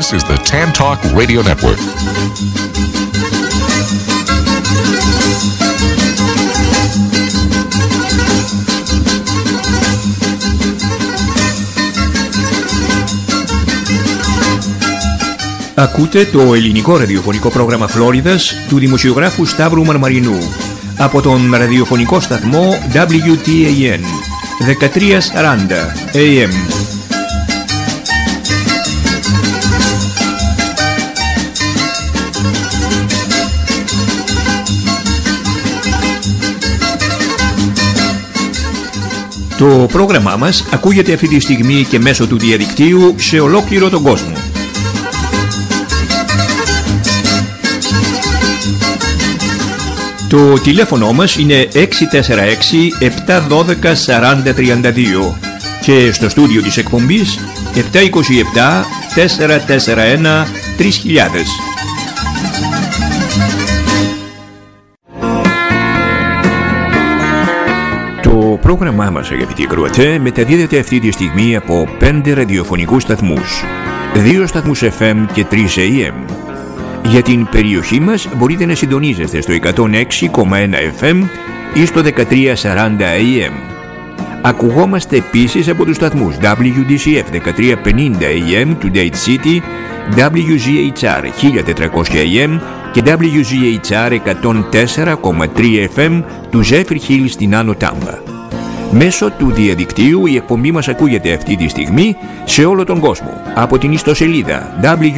This is the Tan Talk Radio Network. Ακούτε το ελληνικό ραδιοφωνικό πρόγραμμα Φλόριδας του δημοσιογράφου Σταύρου Μαρμαρινού από τον ραδιοφωνικό σταθμό WTAN 1340 AM. Το πρόγραμμά μας ακούγεται αυτή τη στιγμή και μέσω του διαδικτύου σε ολόκληρο τον κόσμο. Το τηλέφωνο μας είναι 646-712-4032 και στο στούντιο της εκπομπής 727-441-3000. Το πρόγραμμά μας, αγαπητοί ακροατές, μεταδίδεται αυτή τη στιγμή από 5 ραδιοφωνικούς σταθμούς, 2 σταθμούς FM και 3 AM. Για την περιοχή μας μπορείτε να συντονίζεστε στο 106,1 FM ή στο 1340 AM. Ακουγόμαστε επίσης από τους σταθμούς WDCF 1350 AM του Dade City, WGHR 1400 AM και WGHR 104,3 FM του Zephyr Hills στην Άνω Τάμπα. Μέσω του διαδικτύου η εκπομπή μας ακούγεται αυτή τη στιγμή σε όλο τον κόσμο από την ιστοσελίδα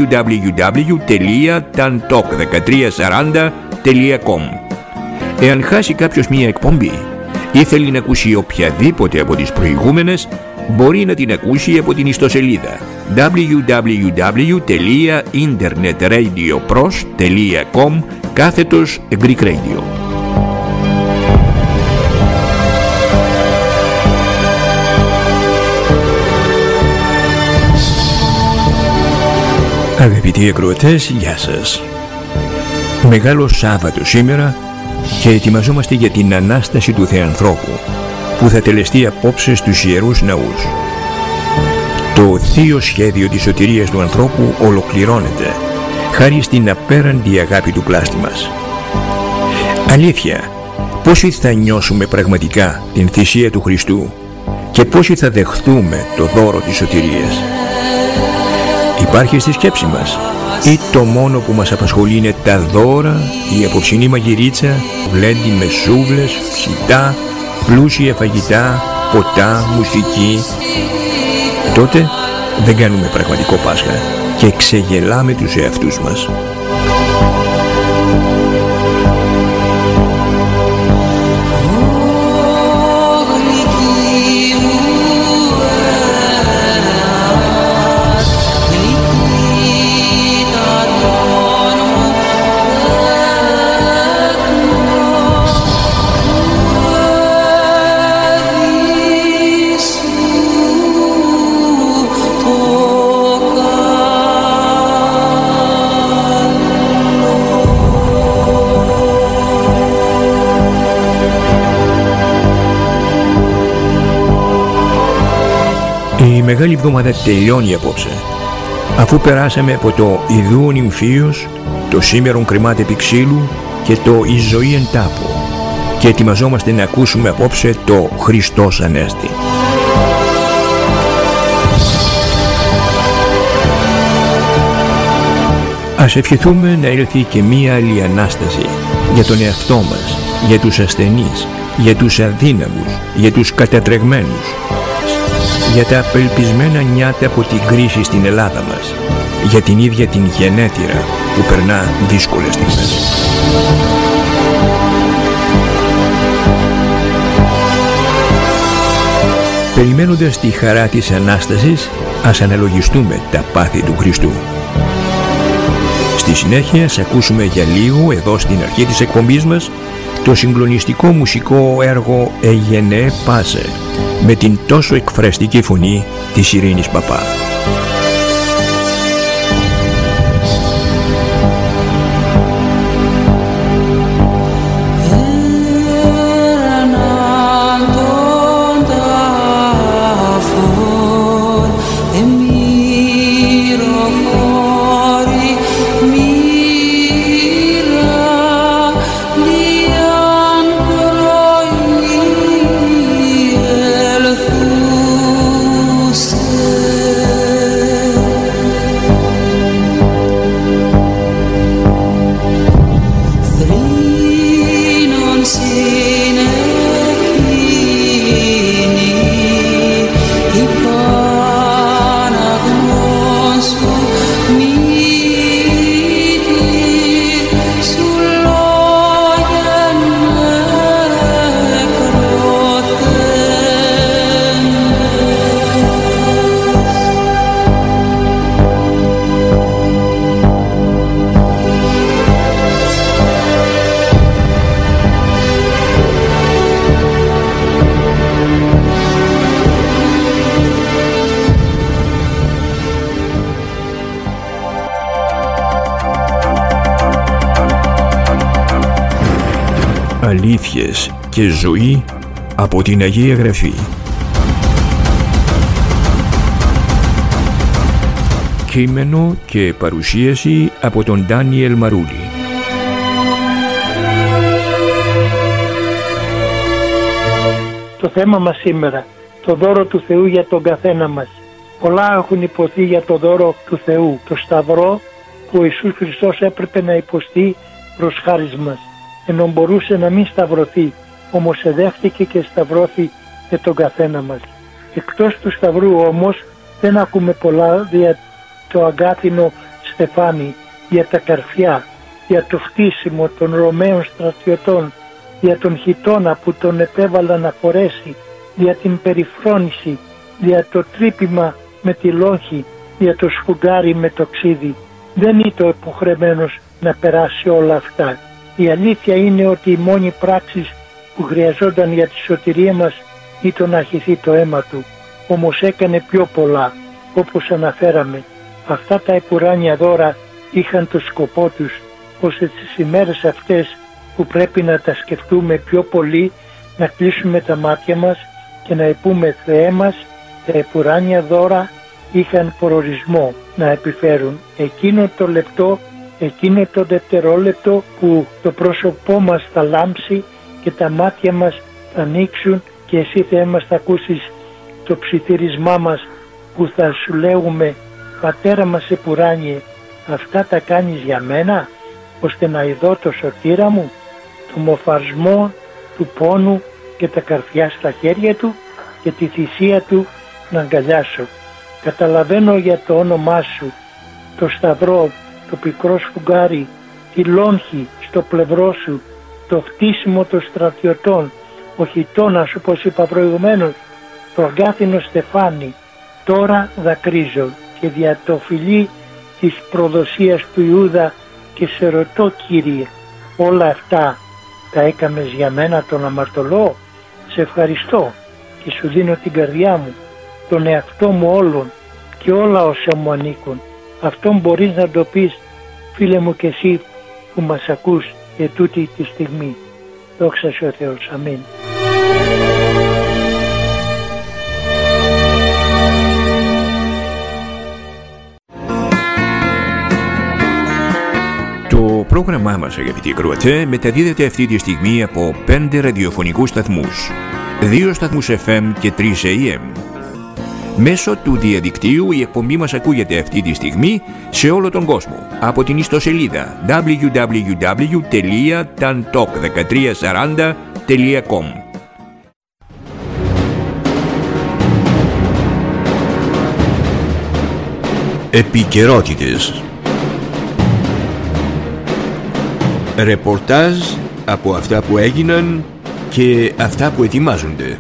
www.tantalk1340.com. Εάν χάσει κάποιος μία εκπομπή ή θέλει να ακούσει οποιαδήποτε από τις προηγούμενες, μπορεί να την ακούσει από την ιστοσελίδα www.internetradiopros.com/Greek Radio. Αγαπητοί ακροατές, γεια σας. Μεγάλο Σάββατο σήμερα και ετοιμαζόμαστε για την Ανάσταση του Θεανθρώπου που θα τελεστεί απόψε στους Ιερούς Ναούς. Το θείο σχέδιο της σωτηρίας του ανθρώπου ολοκληρώνεται χάρη στην απέραντη αγάπη του πλάστη μας. Αλήθεια, πόσοι θα νιώσουμε πραγματικά την θυσία του Χριστού και πόσοι θα δεχθούμε το δώρο της σωτηρίας? Υπάρχει στη σκέψη μας ή το μόνο που μας απασχολεί είναι τα δώρα, η απόψινή μαγειρίτσα, γλέντι με σούβλες, ψητά, πλούσια φαγητά, ποτά, μουσική? Τότε δεν κάνουμε πραγματικό Πάσχα και ξεγελάμε τους εαυτούς μας. Η Μεγάλη Εβδομάδα τελειώνει απόψε, αφού περάσαμε από το «Ιδού ο νυμφίος», το «Σήμερον κρεμάται επί ξύλου» και το «Η ζωή εν τάπω», και ετοιμαζόμαστε να ακούσουμε απόψε το «Χριστός Ανέστη». Ας ευχηθούμε να έλθει και μία άλλη Ανάσταση για τον εαυτό μας, για τους ασθενείς, για τους αδύναμους, για τους κατατρεγμένους, για τα απελπισμένα νιάτα από την κρίση στην Ελλάδα μας, για την ίδια την γενέτειρα που περνά δύσκολες στιγμές. Περιμένοντας τη χαρά της Ανάστασης, ας αναλογιστούμε τα πάθη του Χριστού. Στη συνέχεια ας ακούσουμε για λίγο, εδώ στην αρχή της εκπομπής μας, το συγκλονιστικό μουσικό έργο «Εγενέ Πάσε» με την τόσο εκφραστική φωνή της Ειρήνης Παπά. Εμμύροφων αλήθειες και ζωή από την Αγία Γραφή. Κείμενο και παρουσίαση από τον Ντάνιελ Μαρούλη. Το θέμα μας σήμερα, το δώρο του Θεού για τον καθένα μας. Πολλά έχουν υποθεί για το δώρο του Θεού, το Σταυρό που ο Ιησούς Χριστός έπρεπε να υποστεί προς χάρις μας, ενώ μπορούσε να μην σταυρωθεί, όμως εδέχτηκε και σταυρώθη για τον καθένα μας. Εκτός του Σταυρού όμως δεν ακούμε πολλά για το αγκάθινο στεφάνι, για τα καρφιά, για το φτύσιμο των Ρωμαίων στρατιωτών, για τον χιτώνα που τον επέβαλαν να φορέσει, για την περιφρόνηση, για το τρύπημα με τη λόγχη, για το σφουγγάρι με το ξύδι. Δεν ήταν υποχρεμένος να περάσει όλα αυτά. Η αλήθεια είναι ότι η μόνη πράξη που χρειαζόταν για τη σωτηρία μας ήταν να χυθεί το αίμα του. Όμως έκανε πιο πολλά, όπως αναφέραμε. Αυτά τα επουράνια δώρα είχαν το σκοπό τους, ώστε τις ημέρες αυτές που πρέπει να τα σκεφτούμε πιο πολύ, να κλείσουμε τα μάτια μας και να πούμε Θεέ μας, τα επουράνια δώρα είχαν προορισμό να επιφέρουν εκείνο το λεπτό, εκείνο το δευτερόλεπτο που το πρόσωπό μας θα λάμψει και τα μάτια μας θα ανοίξουν και εσύ Θεέ μας θα ακούσεις το ψιθυρισμά μας που θα σου λέγουμε Πατέρα μας επουράνιε, αυτά τα κάνεις για μένα, ώστε να ειδώ το σωτήρα μου, το μοφαρισμό του πόνου και τα καρφιά στα χέρια του και τη θυσία του να αγκαλιάσω. Καταλαβαίνω για το όνομά σου, το σταυρό, το πικρό σφουγγάρι, τη λόγχη στο πλευρό σου, το φτύσιμο των στρατιωτών, ο χιτώνας όπως είπα προηγουμένως, το αγκάθινο στεφάνι. Τώρα δακρύζω και δια το φιλί της προδοσίας του Ιούδα και σε ρωτώ Κύριε, όλα αυτά τα έκαμες για μένα τον αμαρτωλό? Σε ευχαριστώ και σου δίνω την καρδιά μου, τον εαυτό μου όλων και όλα όσα μου ανήκουν. Αυτό μπορείς να το πεις φίλε μου και εσύ που μας ακούς και τούτη τη στιγμή. Δόξα σου ο Θεός. Αμήν. Το πρόγραμμά μας, αγαπητοί ακροατές, μεταδίδεται αυτή τη στιγμή από 5 ραδιοφωνικούς σταθμούς, 2 σταθμούς FM και 3 AM. Μέσω του διαδικτύου η εκπομπή μας ακούγεται αυτή τη στιγμή σε όλο τον κόσμο από την ιστοσελίδα www.tantalk1340.com. Επικαιρότητες. Ρεπορτάζ από αυτά που έγιναν και αυτά που ετοιμάζονται.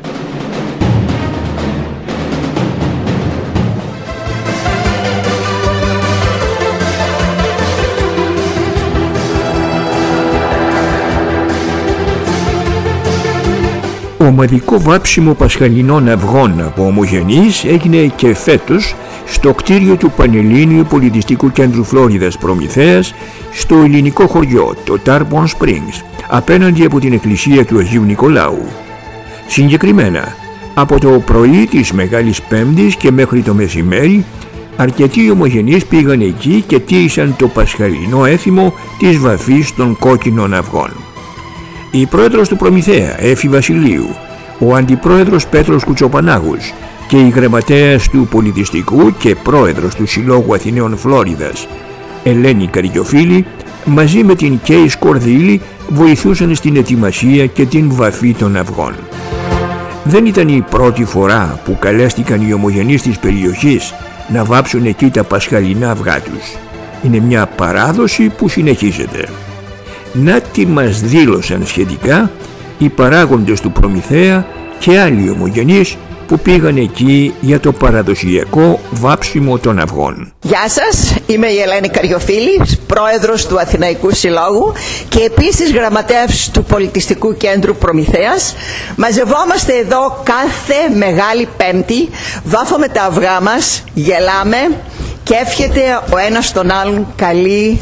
Ομαδικό βάψιμο πασχαλινών αυγών από ομογενείς έγινε και φέτος στο κτίριο του Πανελλήνιου Πολιτιστικού Κέντρου Φλόριδας Προμηθέας στο ελληνικό χωριό, το Tarpon Springs, απέναντι από την εκκλησία του Αγίου Νικολάου. Συγκεκριμένα, από το πρωί της Μεγάλης Πέμπτης και μέχρι το μεσημέρι, αρκετοί ομογενείς πήγαν εκεί και τήρησαν το πασχαλινό έθιμο της βαφής των κόκκινων αυγών. Η πρόεδρος του Προμηθέα, Έφη Βασιλείου, ο αντιπρόεδρος Πέτρος Κουτσοπανάγους και η γραμματέας του Πολιτιστικού και πρόεδρος του Συλλόγου Αθηναίων Φλόριδας, Ελένη Καριοφίλη, μαζί με την Κέι Σκορδίλη βοηθούσαν στην ετοιμασία και την βαφή των αυγών. Δεν ήταν η πρώτη φορά που καλέστηκαν οι ομογενείς της περιοχής να βάψουν εκεί τα πασχαλινά αυγά τους. Είναι μια παράδοση που συνεχίζεται. Να τι μας δήλωσαν σχετικά οι παράγοντες του Προμηθέα και άλλοι ομογενείς που πήγαν εκεί για το παραδοσιακό βάψιμο των αυγών. Γεια σας, είμαι η Ελένη Καριοφίλη, πρόεδρος του Αθηναϊκού Συλλόγου και επίσης γραμματέας του Πολιτιστικού Κέντρου Προμηθέας. Μαζευόμαστε εδώ κάθε Μεγάλη Πέμπτη, βάφουμε τα αυγά μας, γελάμε και εύχεται ο ένας τον άλλον καλή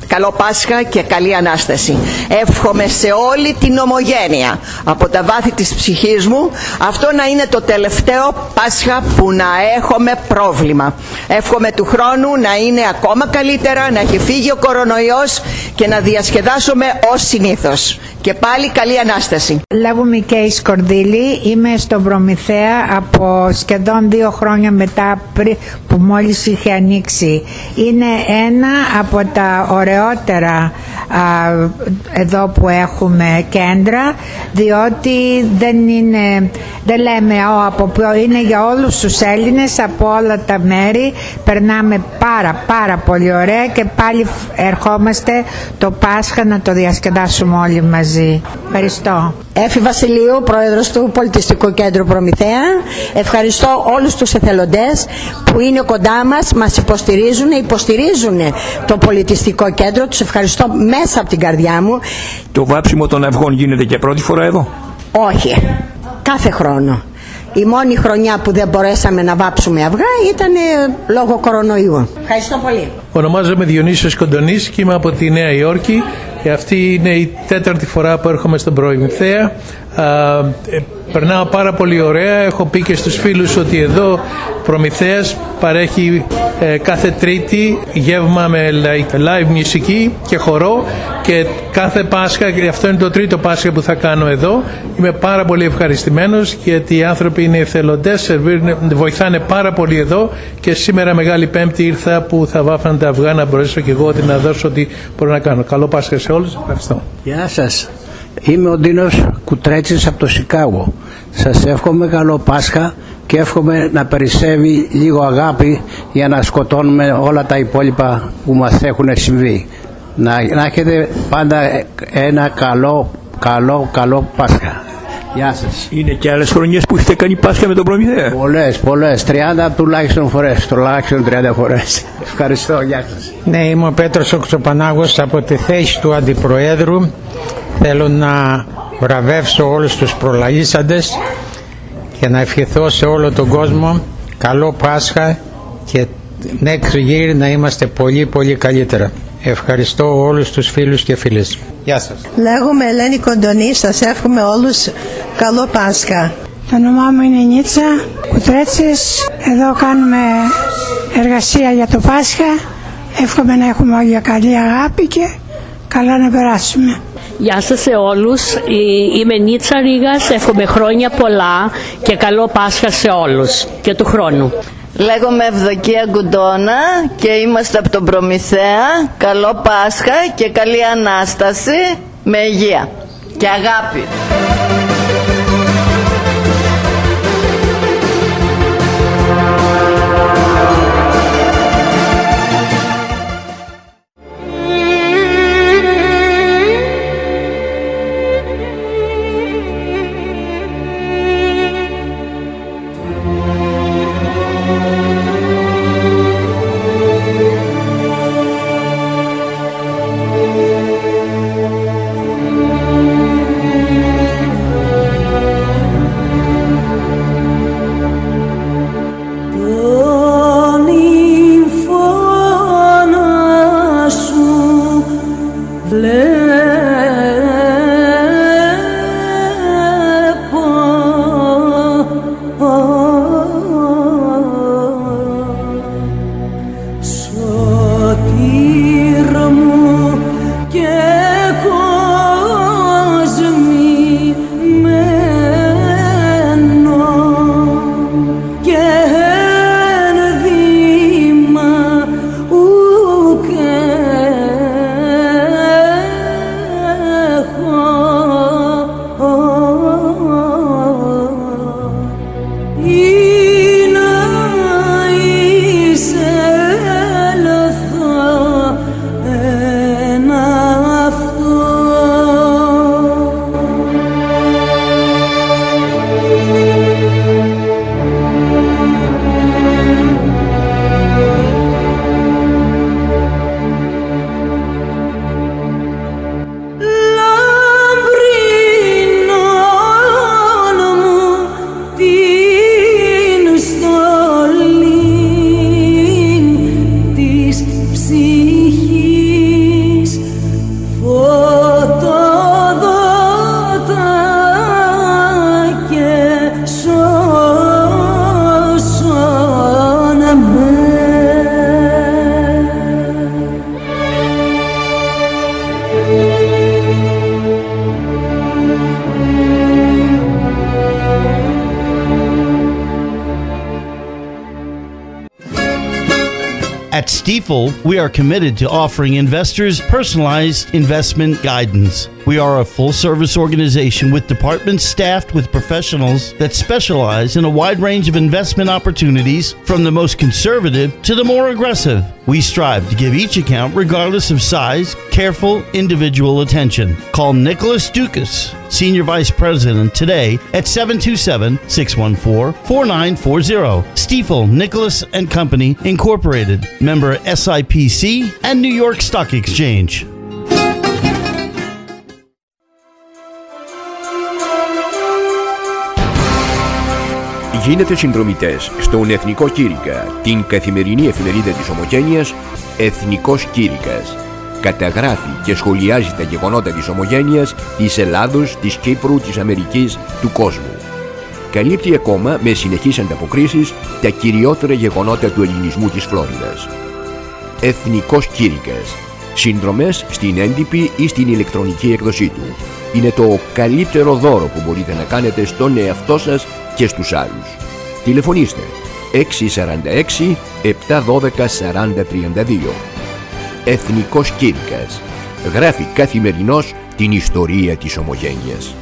Καλό Πάσχα και καλή Ανάσταση. Εύχομαι σε όλη την ομογένεια από τα βάθη της ψυχής μου αυτό να είναι το τελευταίο Πάσχα που να έχουμε πρόβλημα. Εύχομαι του χρόνου να είναι ακόμα καλύτερα, να έχει φύγει ο κορονοϊός και να διασκεδάσουμε ως συνήθως. Και πάλι καλή Ανάσταση. Λέγομαι Κέι Σκορδίλη, είμαι στον Προμηθέα από σχεδόν 2 χρόνια μετά που μόλις είχε ανοίξει. Είναι ένα από τα ωραιότερα εδώ που έχουμε κέντρα, διότι δεν λέμε από ποιο, είναι για όλους τους Έλληνες από όλα τα μέρη. Περνάμε πάρα πολύ ωραία και πάλι ερχόμαστε το Πάσχα να το διασκεδάσουμε όλοι μαζί. Ευχαριστώ. Έφη Βασιλείου, πρόεδρος του Πολιτιστικού Κέντρου Προμηθέα. Ευχαριστώ όλους τους εθελοντές που είναι κοντά μας, μας υποστηρίζουν το Πολιτιστικό Κέντρο. Τους ευχαριστώ μέσα από την καρδιά μου. Το βάψιμο των αυγών γίνεται και πρώτη φορά εδώ? Όχι, κάθε χρόνο. Η μόνη χρονιά που δεν μπορέσαμε να βάψουμε αυγά ήταν λόγω κορονοϊού. Ευχαριστώ πολύ. Ονομάζομαι Διονύσιος Κοντονής και είμαι από τη Νέα Υόρκη. Αυτή είναι η 4η φορά που έρχομαι στον Προμηθέα. Περνάω πάρα πολύ ωραία. Έχω πει και στους φίλους ότι εδώ Προμηθέας παρέχει κάθε Τρίτη γεύμα με live μουσική και χορό, και κάθε Πάσχα, και αυτό είναι το 3ο Πάσχα που θα κάνω εδώ. Είμαι πάρα πολύ ευχαριστημένος γιατί οι άνθρωποι είναι εθελοντές, βοηθάνε πάρα πολύ εδώ, και σήμερα Μεγάλη Πέμπτη ήρθα που θα βάφανε τα αυγά να μπορέσω και εγώ να δώσω ό,τι μπορώ να κάνω. Καλό Πάσχα σε όλους. Ευχαριστώ. Γεια σας. Είμαι ο Ντίνος Κουτρέτσης από το Σικάγο. Σας εύχομαι καλό Πάσχα και εύχομαι να περισσεύει λίγο αγάπη για να σκοτώνουμε όλα τα υπόλοιπα που μας έχουν συμβεί. Να έχετε πάντα ένα καλό Πάσχα. Γεια σας. Είναι και άλλες χρονιές που έχετε κάνει Πάσχα με τον Προμηθέα? Πολλές, 30 τουλάχιστον 30 φορές. Ευχαριστώ, γεια σας. Ναι, είμαι ο Πέτρος Οξοπανάγος από τη θέση του Αντιπροέδρου. Θέλω να βραβεύσω όλους τους προλαλήσαντες και να ευχηθώ σε όλο τον κόσμο καλό Πάσχα και next year να είμαστε πολύ καλύτερα. Ευχαριστώ όλους τους φίλους και φίλες. Γεια σας. Λέγομαι Ελένη Κοντονή, σας εύχομαι όλους καλό Πάσχα. Το όνομά μου είναι Νίτσα Κουτρέτσης. Εδώ κάνουμε εργασία για το Πάσχα. Εύχομαι να έχουμε όλοι καλή αγάπη και καλά να περάσουμε. Γεια σας σε όλους, είμαι Νίτσα Ρήγας, εύχομαι χρόνια πολλά και καλό Πάσχα σε όλους και του χρόνου. Λέγομαι Ευδοκία Γκουντώνα και είμαστε από τον Προμηθέα. Καλό Πάσχα και καλή Ανάσταση με υγεία και αγάπη. ψυχής Stifel, we are committed to offering investors personalized investment guidance. We are a full-service organization with departments staffed with professionals that specialize in a wide range of investment opportunities, from the most conservative to the more aggressive. We strive to give each account, regardless of size, careful individual attention. Call Nicholas Dukas, Senior Vice President, today at 727-614-4940. Stifel, Nicholas and Company, Incorporated, member SIPC and New York Stock Exchange. Γίνετε συνδρομητές στον Εθνικό Κήρυκα, την καθημερινή εφημερίδα της Ομογένειας Εθνικός Κήρυκας. Καταγράφει και σχολιάζει τα γεγονότα της Ομογένειας, της Ελλάδος, της Κύπρου, της Αμερικής, του κόσμου. Καλύπτει ακόμα με συνεχείς ανταποκρίσεις τα κυριότερα γεγονότα του ελληνισμού της Φλόριδας. Εθνικός Κήρυκας. Συνδρομές στην έντυπη ή στην ηλεκτρονική έκδοσή του. Είναι το καλύτερο δώρο που μπορείτε να κάνετε στον εαυτό σας και στους άλλους. Τηλεφωνήστε 646 712 4032. Εθνικός Κήρυκας. Γράφει καθημερινώς την ιστορία της Ομογένειας.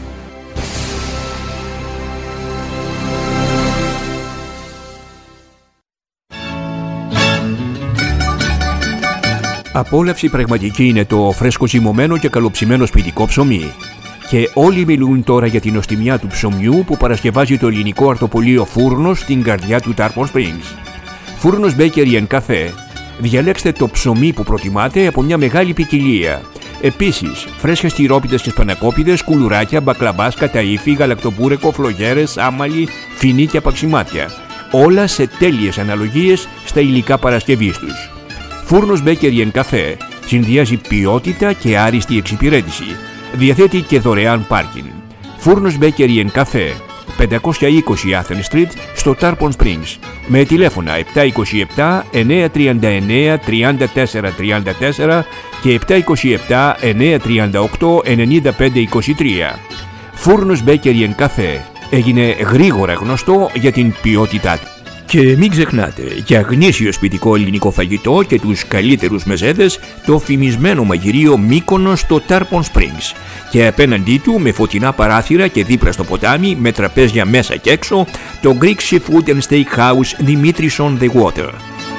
Απόλαυση πραγματική είναι το φρέσκο ζυμωμένο και καλοψημένο σπιτικό ψωμί. Και όλοι μιλούν τώρα για την νοστιμιά του ψωμιού που παρασκευάζει το ελληνικό αρτοπολείο Φούρνος στην καρδιά του Tarpon Springs. Φούρνος Bakery & Cafe. Διαλέξτε το ψωμί που προτιμάτε από μια μεγάλη ποικιλία. Επίσης, φρέσκες τυρόπιτες και σπανακόπιτες, κουλουράκια, μπακλαμπάς, καταΐφι, γαλακτοπούρεκο, φλογέρες, άμαλι, φινί και απαξιμάτια. Όλα σε τέλειες αναλογίες στα υλικά παρασκευής τους. Φούρνος Bakery & Cafe συνδυάζει ποιότητα και άριστη εξυπηρέτηση. Διαθέτει και δωρεάν πάρκινγκ. Φούρνος Bakery & Cafe, 520 Athens Street στο Tarpon Springs, με τηλέφωνα 727 939 3434 και 727 938 9523. Φούρνος Bakery & Cafe έγινε γρήγορα γνωστό για την ποιότητά του. Και μην ξεχνάτε, για γνήσιο σπιτικό ελληνικό φαγητό και τους καλύτερους μεζέδες, το φημισμένο μαγειρίο Μύκονος στο Tarpon Springs. Και απέναντί του, με φωτεινά παράθυρα και δίπλα στο ποτάμι, με τραπέζια μέσα και έξω, το Greek Seafood and Steakhouse Dimitris on the Water.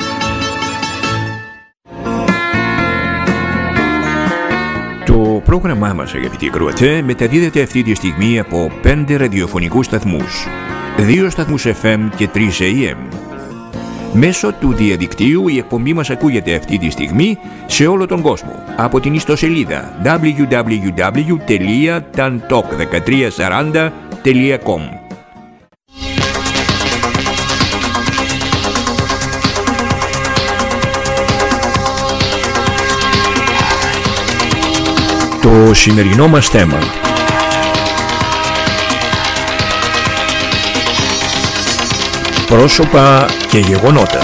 Το πρόγραμμά μας, αγαπητοί ακροατές, μεταδίδεται αυτή τη στιγμή από 5 ραδιοφωνικούς σταθμούς, 2 σταθμούς FM και 3 AM. Μέσω του διαδικτύου η εκπομπή μας ακούγεται αυτή τη στιγμή σε όλο τον κόσμο από την ιστοσελίδα www.tantalk1340.com. Το σημερινό μας θέμα: πρόσωπα και γεγονότα.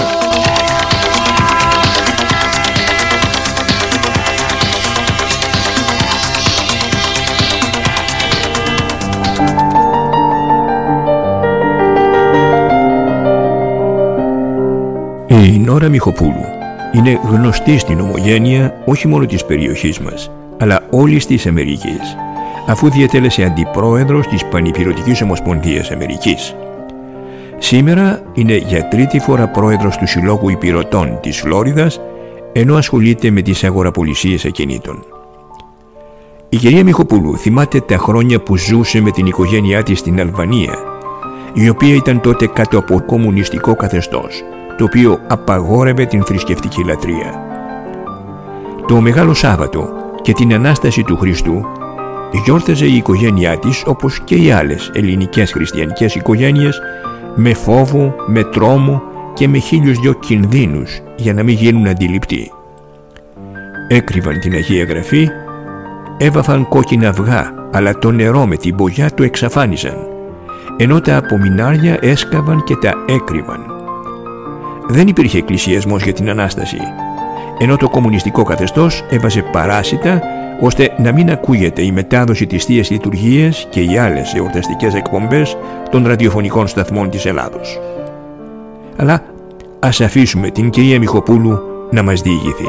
Η Νόρα Μιχοπούλου είναι γνωστή στην Ομογένεια όχι μόνο της περιοχής μας, αλλά όλης της Αμερικής, αφού διατέλεσε αντιπρόεδρος της Πανηπειρωτικής Ομοσπονδίας Αμερικής. Σήμερα είναι για τρίτη φορά πρόεδρος του Συλλόγου Υπηρωτών της Φλόριδας, ενώ ασχολείται με τις αγοραπολισίες ακινήτων. Η κυρία Μιχοπούλου θυμάται τα χρόνια που ζούσε με την οικογένειά της στην Αλβανία, η οποία ήταν τότε κάτω από κομμουνιστικό καθεστώς, το οποίο απαγόρευε την θρησκευτική λατρεία. Το Μεγάλο Σάββατο και την Ανάσταση του Χριστού γιόρταζε η οικογένειά της, όπως και οι άλλες ελληνικές χριστιανικές οικογένειες, με φόβο, με τρόμο και με 1002 κινδύνους για να μην γίνουν αντιληπτοί. Έκρυβαν την Αγία Γραφή, έβαφαν κόκκινα αυγά, αλλά το νερό με την μπογιά το εξαφάνισαν, ενώ τα απομεινάρια έσκαβαν και τα έκρυβαν. Δεν υπήρχε εκκλησιασμός για την Ανάσταση, ενώ το κομμουνιστικό καθεστώς έβαζε παράσιτα ώστε να μην ακούγεται η μετάδοση της Θείας Λειτουργίας και οι άλλες εορταστικές εκπομπές των ραδιοφωνικών σταθμών της Ελλάδος. Αλλά ας αφήσουμε την κυρία Μιχοπούλου να μας διηγηθεί.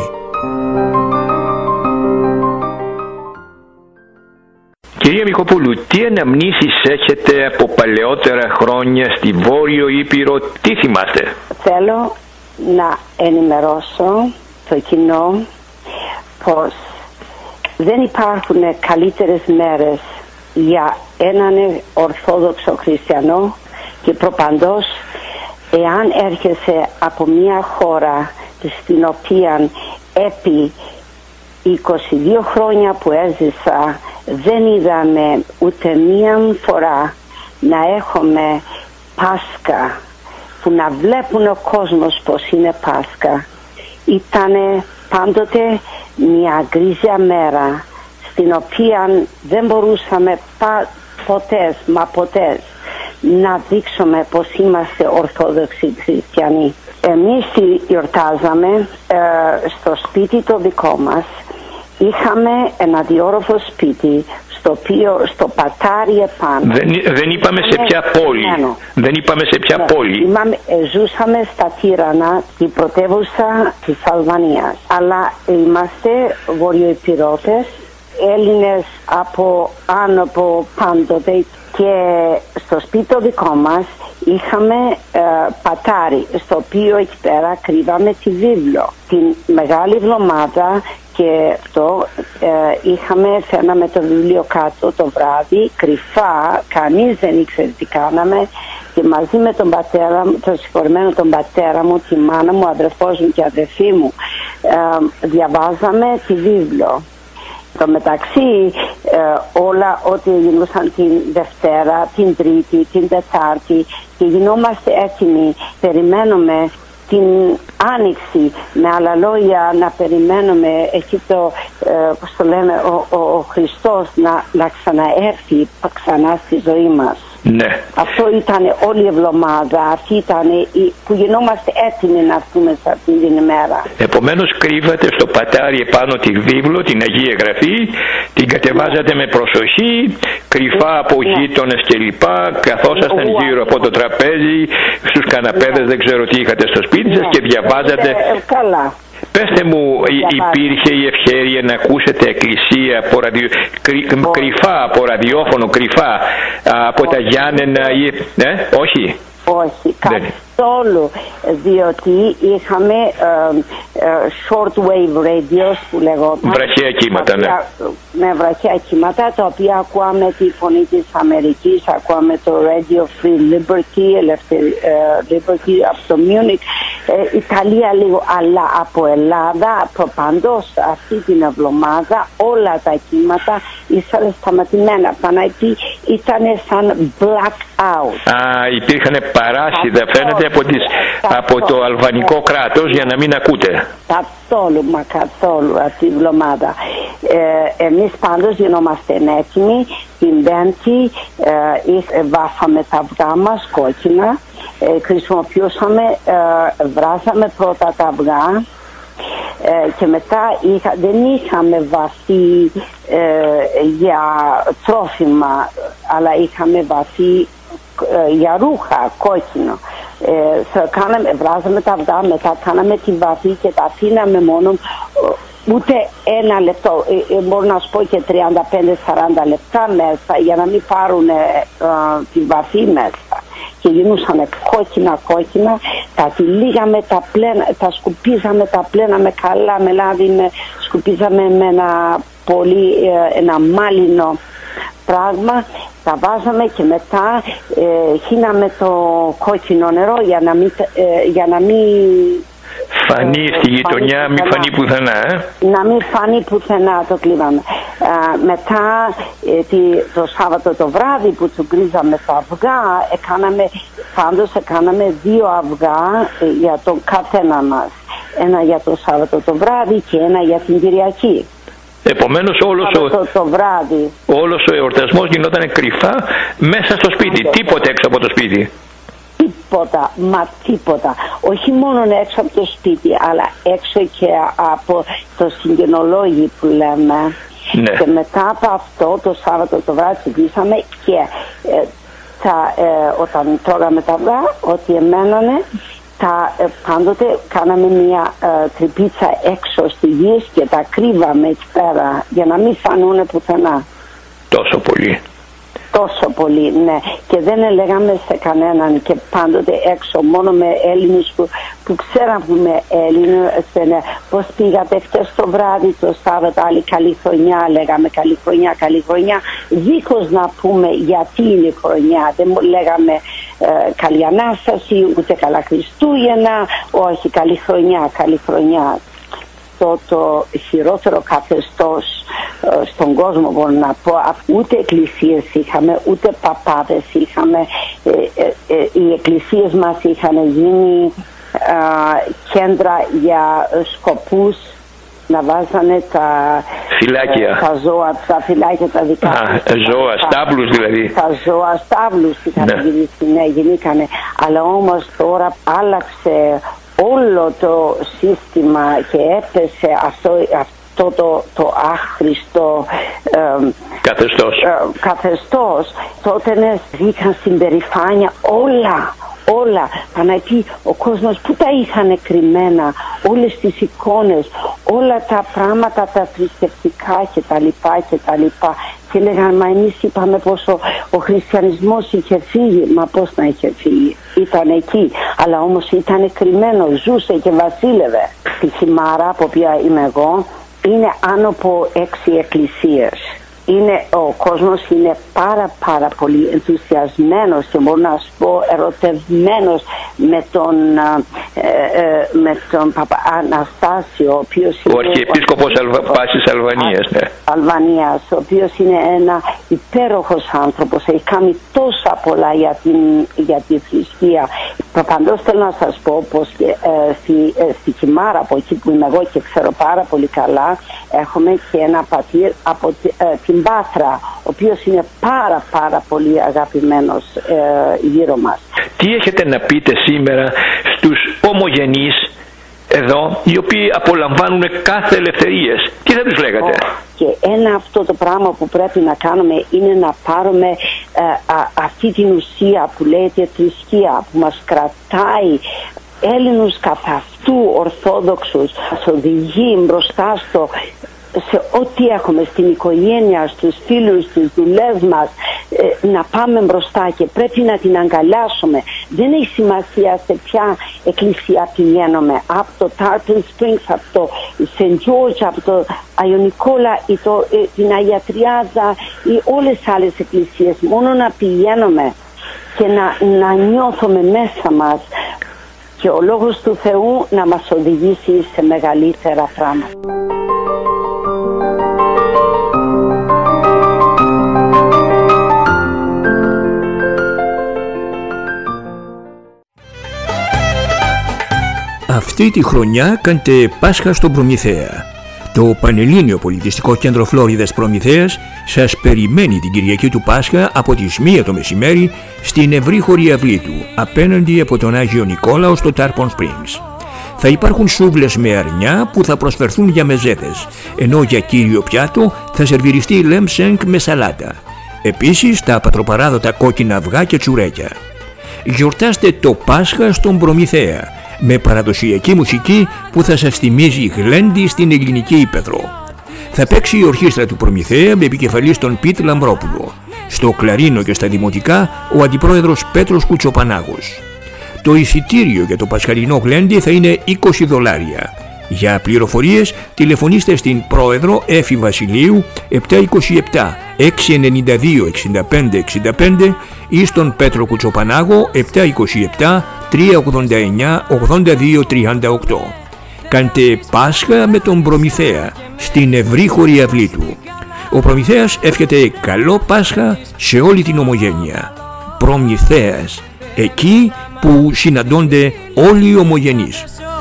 Κυρία Μιχοπούλου, τι αναμνήσεις έχετε από παλαιότερα χρόνια στη Βόρειο Ήπειρο, τι θυμάστε? Θέλω να ενημερώσω το κοινό πως δεν υπάρχουν καλύτερες μέρες για έναν Ορθόδοξο χριστιανό και προπαντός εάν έρχεσαι από μια χώρα στην οποία επί 22 χρόνια που έζησα δεν είδαμε ούτε μία φορά να έχουμε Πάσχα, που να βλέπουν ο κόσμος πως είναι Πάσχα. Ήτανε πάντοτε μια γκρίζια μέρα στην οποία δεν μπορούσαμε ποτέ να δείξουμε πως είμαστε Ορθόδοξοι χριστιανοί. Εμείς γιορτάζαμε στο σπίτι το δικό μας. Είχαμε ένα διόροφο σπίτι στο πατάρι επάνω. Δεν είπαμε σε ποια πόλη. Δεν είπαμε σε ποια πόλη. Ζούσαμε στα Τύρανα, την πρωτεύουσα της Αλβανίας. Αλλά είμαστε βορειοϊπηρώτες, Έλληνες από άνω από πάντοτε, και στο σπίτι το δικό μας είχαμε πατάρι, στο οποίο εκεί πέρα κρύβαμε τη βίβλο. Την Μεγάλη Εβδομάδα και αυτό φέρναμε το βιβλίο κάτω το βράδυ, κρυφά, κανείς δεν ήξερε τι κάναμε, και μαζί με τον πατέρα μου, τον συγχωρημένο τον πατέρα μου, τη μάνα μου, αδερφός μου και αδερφή μου, διαβάζαμε τη βίβλο. Το μεταξύ όλα ό,τι γινούσαν την Δευτέρα, την Τρίτη, την Τετάρτη, και γινόμαστε έτοιμοι, περιμένουμε την Άνοιξη, με άλλα λόγια να περιμένουμε εκεί πώς το λέμε, ο Χριστός να ξαναέρθει ξανά στη ζωή μας. Ναι. Αυτό ήταν όλη η εβδομάδα, αυτή ήταν που γινόμαστε έτοιμοι να έρθουμε σε αυτή την ημέρα. Επομένως κρύβατε στο πατάρι επάνω τη βίβλο, την Αγία Γραφή, την κατεβάζατε με προσοχή, κρυφά από γείτονες κλπ. Καθόσασταν γύρω από το τραπέζι, στους καναπέδες, δεν ξέρω τι είχατε στο σπίτι σας, και διαβάζατε. Καλά. Πέστε μου, υπήρχε η ευχέρεια να ακούσετε εκκλησία από κρυφά, από ραδιόφωνο, κρυφά, από τα Γιάννενα ή... όχι. Όχι, καθόλου, διότι είχαμε short wave radios που λεγόταν. Βραχαία κύματα, ναι. Με βραχαία κύματα, τα οποία ακούαμε τη φωνή της Αμερικής, ακούαμε το Radio Free Liberty, Liberty από το Munich, Ιταλία λίγο, αλλά από Ελλάδα, προπαντός αυτή την εβδομάδα, όλα τα κύματα ήσαν σταματημένα. Παναγιώτη ήταν σαν blackout. Υπήρχαν παράσιτα, φαίνεται, από το αλβανικό κράτος για να μην ακούτε. Καθόλου αυτή τη εβδομάδα. Εμείς πάντως γινόμαστε έτοιμοι. Την Πέμπτη βάφαμε τα αυγά μας κόκκινα, χρησιμοποιούσαμε, βράζαμε πρώτα τα αυγά, και μετά δεν είχαμε βαφή για τρόφιμα, αλλά είχαμε βαφή για ρούχα κόκκινο. Βράζαμε τα αυγά, μετά κάναμε τη βαφή και τα αφήναμε μόνο ούτε ένα λεπτό, μπορώ να σου πω και 35-40 λεπτά μέσα, για να μην πάρουν τη βαφή μέσα, και γινούσαν κόκκινα, τα τυλίγαμε, τα σκουπίζαμε, τα πλέναμε καλά με λάδι, σκουπίζαμε με ένα μάλινο πράγμα, τα βάζαμε και μετά χύναμε το κόκκινο νερό για να μην φανεί στη γειτονιά, μην φανεί πουθενά. Να μην φανεί πουθενά, το κλείναμε. Μετά το Σάββατο το βράδυ που τσουγκρίζαμε τα αυγά, έκαναμε 2 αυγά για τον καθένα μας. Ένα για το Σάββατο το βράδυ και ένα για την Κυριακή. Επομένως όλος ο εορτασμός γινόταν κρυφά μέσα στο σπίτι, τίποτε έξω από το σπίτι. Τίποτα. Όχι μόνο έξω από το σπίτι, αλλά έξω και από το συγγενολόγιο που λέμε. Ναι. Και μετά από αυτό το Σάββατο το βράδυ τσιμπήσαμε, και όταν τρώγαμε τα αυγά, ό,τι εμένανε, Πάντοτε κάναμε μια τρυπίτσα έξω στη γη και τα κρύβαμε εκεί πέρα για να μην φανούνε πουθενά. Τόσο πολύ. Τόσο πολύ, ναι. Και δεν έλεγαμε σε κανέναν και πάντοτε έξω, μόνο με Έλληνες που ξέραμε Έλληνες. Πώς πήγατε χτες το βράδυ, το Σάββατο, άλλη καλή χρονιά, λέγαμε καλή χρονιά, καλή χρονιά, δίχως να πούμε γιατί είναι χρονιά. Δεν λέγαμε καλή Ανάσταση, ούτε καλά Χριστούγεννα, όχι καλή χρονιά, καλή χρονιά. Το χειρότερο καθεστώς στον κόσμο, μπορώ να πω, ούτε εκκλησίες είχαμε, ούτε παπάδες είχαμε. Οι εκκλησίες μας είχαν γίνει κέντρα για σκοπούς να βάζανε τα φυλάκια, τα ζώα, τα φυλάκια τα δικά τους. Ζώα, στάβλους δηλαδή. Τα ζώα, στάβλους είχαν γινήκανε. Αλλά όμως τώρα άλλαξε όλο το σύστημα και έπεσε αυτό το άχρηστο καθεστώς. Τότε βγήκαν στην περηφάνεια όλα. Παναγί, ο κόσμος που τα είχαν κρυμμένα, όλες τις εικόνες, όλα τα πράγματα τα θρησκευτικά κτλ. Και λέγανε, μα εμείς είπαμε πως ο χριστιανισμός είχε φύγει. Μα πώς να είχε φύγει, ήταν εκεί, αλλά όμως ήταν κρυμμένο, ζούσε και βασίλευε. Στη Χιμάρα, από οποία είμαι εγώ, είναι άνω από 6 εκκλησίες. Ο κόσμος είναι πάρα πολύ ενθουσιασμένος και μπορώ να σου πω ερωτευμένος με τον Παπα Αναστάσιο, ο οποίος είναι ο Αρχιεπίσκοπος Πάσης Αλβανίας, ναι. Αλβανίας, ο οποίος είναι ένα υπέροχος άνθρωπος, έχει κάνει τόσα πολλά για τη θρησκεία. Προπαντός θέλω να σας πω πως στη Χιμάρα, από εκεί που είμαι εγώ και ξέρω πάρα πολύ καλά, έχουμε και ένα πατήρ από την Πάτρα, ο οποίος είναι πάρα πολύ αγαπημένος γύρω μας. Τι έχετε να πείτε σήμερα στους ομογενείς εδώ, οι οποίοι απολαμβάνουν κάθε ελευθερίες? Τι θα τους λέγατε? Και αυτό το πράγμα που πρέπει να κάνουμε είναι να πάρουμε αυτή την ουσία που λέγεται θρησκεία, που μας κρατάει Έλληνους καθ' αυτού ορθόδοξους, μας οδηγεί μπροστά σε ό,τι έχουμε στην οικογένεια, στους φίλους, στις δουλειές μας, να πάμε μπροστά και πρέπει να την αγκαλιάσουμε. Δεν έχει σημασία σε ποια εκκλησία πηγαίνουμε, από το Tarpon Springs, από το St. George, από το Άγιο Νικόλα ή την Αγία Τριάδα ή όλες τις άλλες εκκλησίες. Μόνο να πηγαίνουμε και να νιώθουμε μέσα μας και ο Λόγος του Θεού να μας οδηγήσει σε μεγαλύτερα πράγματα. Αυτή τη χρονιά κάντε Πάσχα στον Προμηθέα. Το Πανελλήνιο Πολιτιστικό Κέντρο Φλόριδας Προμηθέας σας περιμένει την Κυριακή του Πάσχα από τις 1 το μεσημέρι στην ευρύχωρη αυλή του, απέναντι από τον Άγιο Νικόλαο στο Tarpon Springs. Θα υπάρχουν σούβλες με αρνιά που θα προσφερθούν για μεζέδες, ενώ για κύριο πιάτο θα σερβιριστεί λέμψενκ με σαλάτα. Επίσης τα πατροπαράδοτα κόκκινα αυγά και τσουρέκια. Γιορτάστε το Πάσχα στον Προμηθέα, με παραδοσιακή μουσική που θα σας θυμίζει γλέντι στην ελληνική ύπαιθρο. Θα παίξει η ορχήστρα του Προμηθέα με επικεφαλής τον Πιτ Λαμπρόπουλο. Στο κλαρίνο και στα δημοτικά ο αντιπρόεδρος Πέτρος Κουτσοπανάγος. Το εισιτήριο για το πασχαλινό γλέντι θα είναι $20. Για πληροφορίες τηλεφωνήστε στην πρόεδρο Έφη Βασιλείου 727 692 6565 ή στον Πέτρο Κουτσοπανάγο 727 389 82 38. Κάντε Πάσχα με τον Προμηθέα στην ευρύχωρη αυλή του. Ο Προμηθέας εύχεται καλό Πάσχα σε όλη την ομογένεια. Προμηθέας, εκεί που συναντώνται όλοι οι ομογενείς.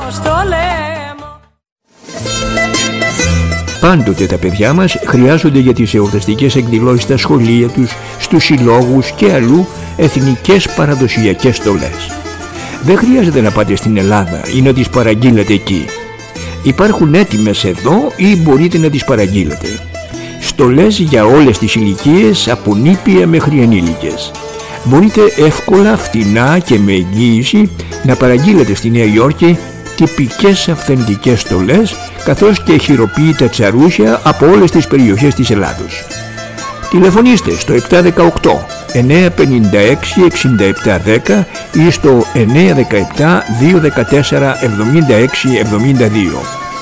Πάντοτε τα παιδιά μας χρειάζονται για τις εορταστικές εκδηλώσεις στα σχολεία τους, στους συλλόγους και αλλού εθνικές παραδοσιακές στολές. Δεν χρειάζεται να πάτε στην Ελλάδα ή να τις παραγγείλετε εκεί. Υπάρχουν έτοιμες εδώ ή μπορείτε να τις παραγγείλετε. Στολές για όλες τις ηλικίες, από νήπια μέχρι ενήλικες. μπορείτε εύκολα, φτηνά και με εγγύηση να παραγγείλετε στη Νέα Υόρκη τυπικές αυθεντικές στολές, καθώς και χειροποίητα τσαρούσια από όλες τις περιοχές της Ελλάδος. Τηλεφωνήστε στο 718 956 6710 ή στο 917 214 76 72.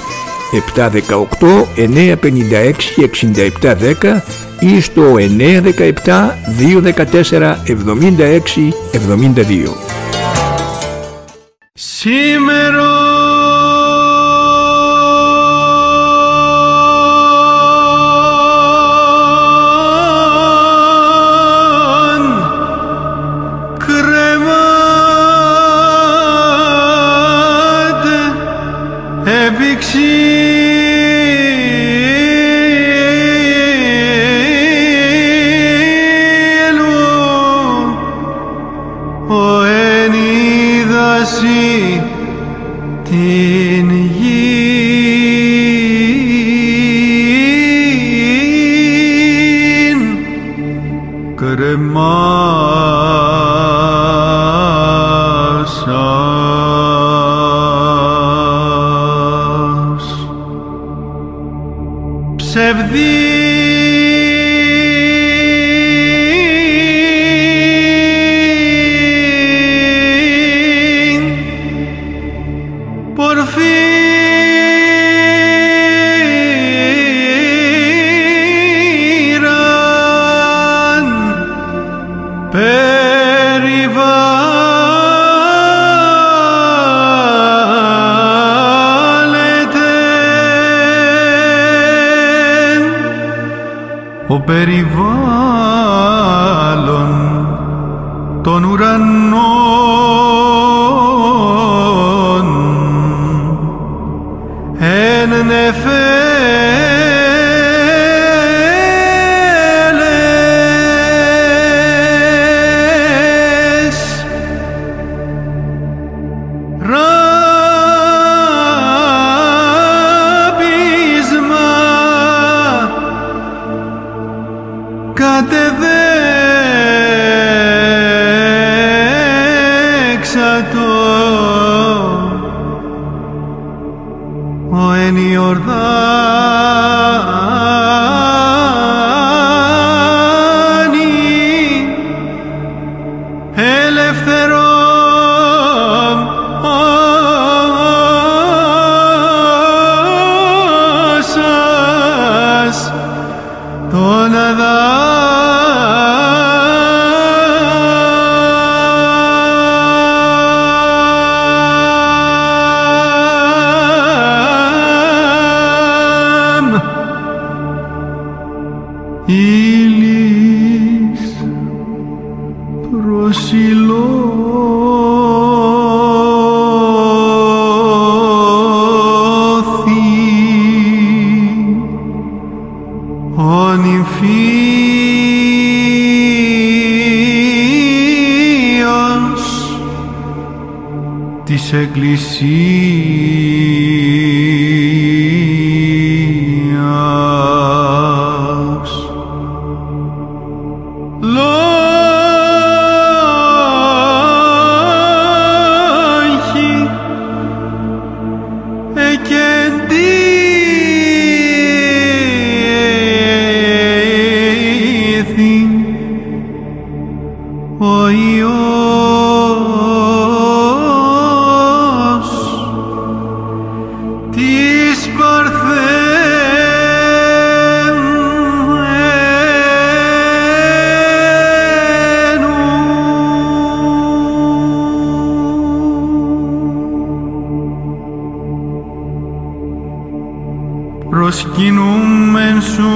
718 956 6710 ή στο 917 214 76 72. Σήμερα την γην κρεμάσας ψευδή ο περιβάλλον των ουρανών εν νεφέλες ράπισμα κατεδέξατο ο εν Ιορδάνη ελευθερών σας τον αδάμ. Ήλις προσιλώθη ο νυμφίος της Εκκλησίας. Λόγχη εκεντήθη ο Υιός της προσκυνούμεν σου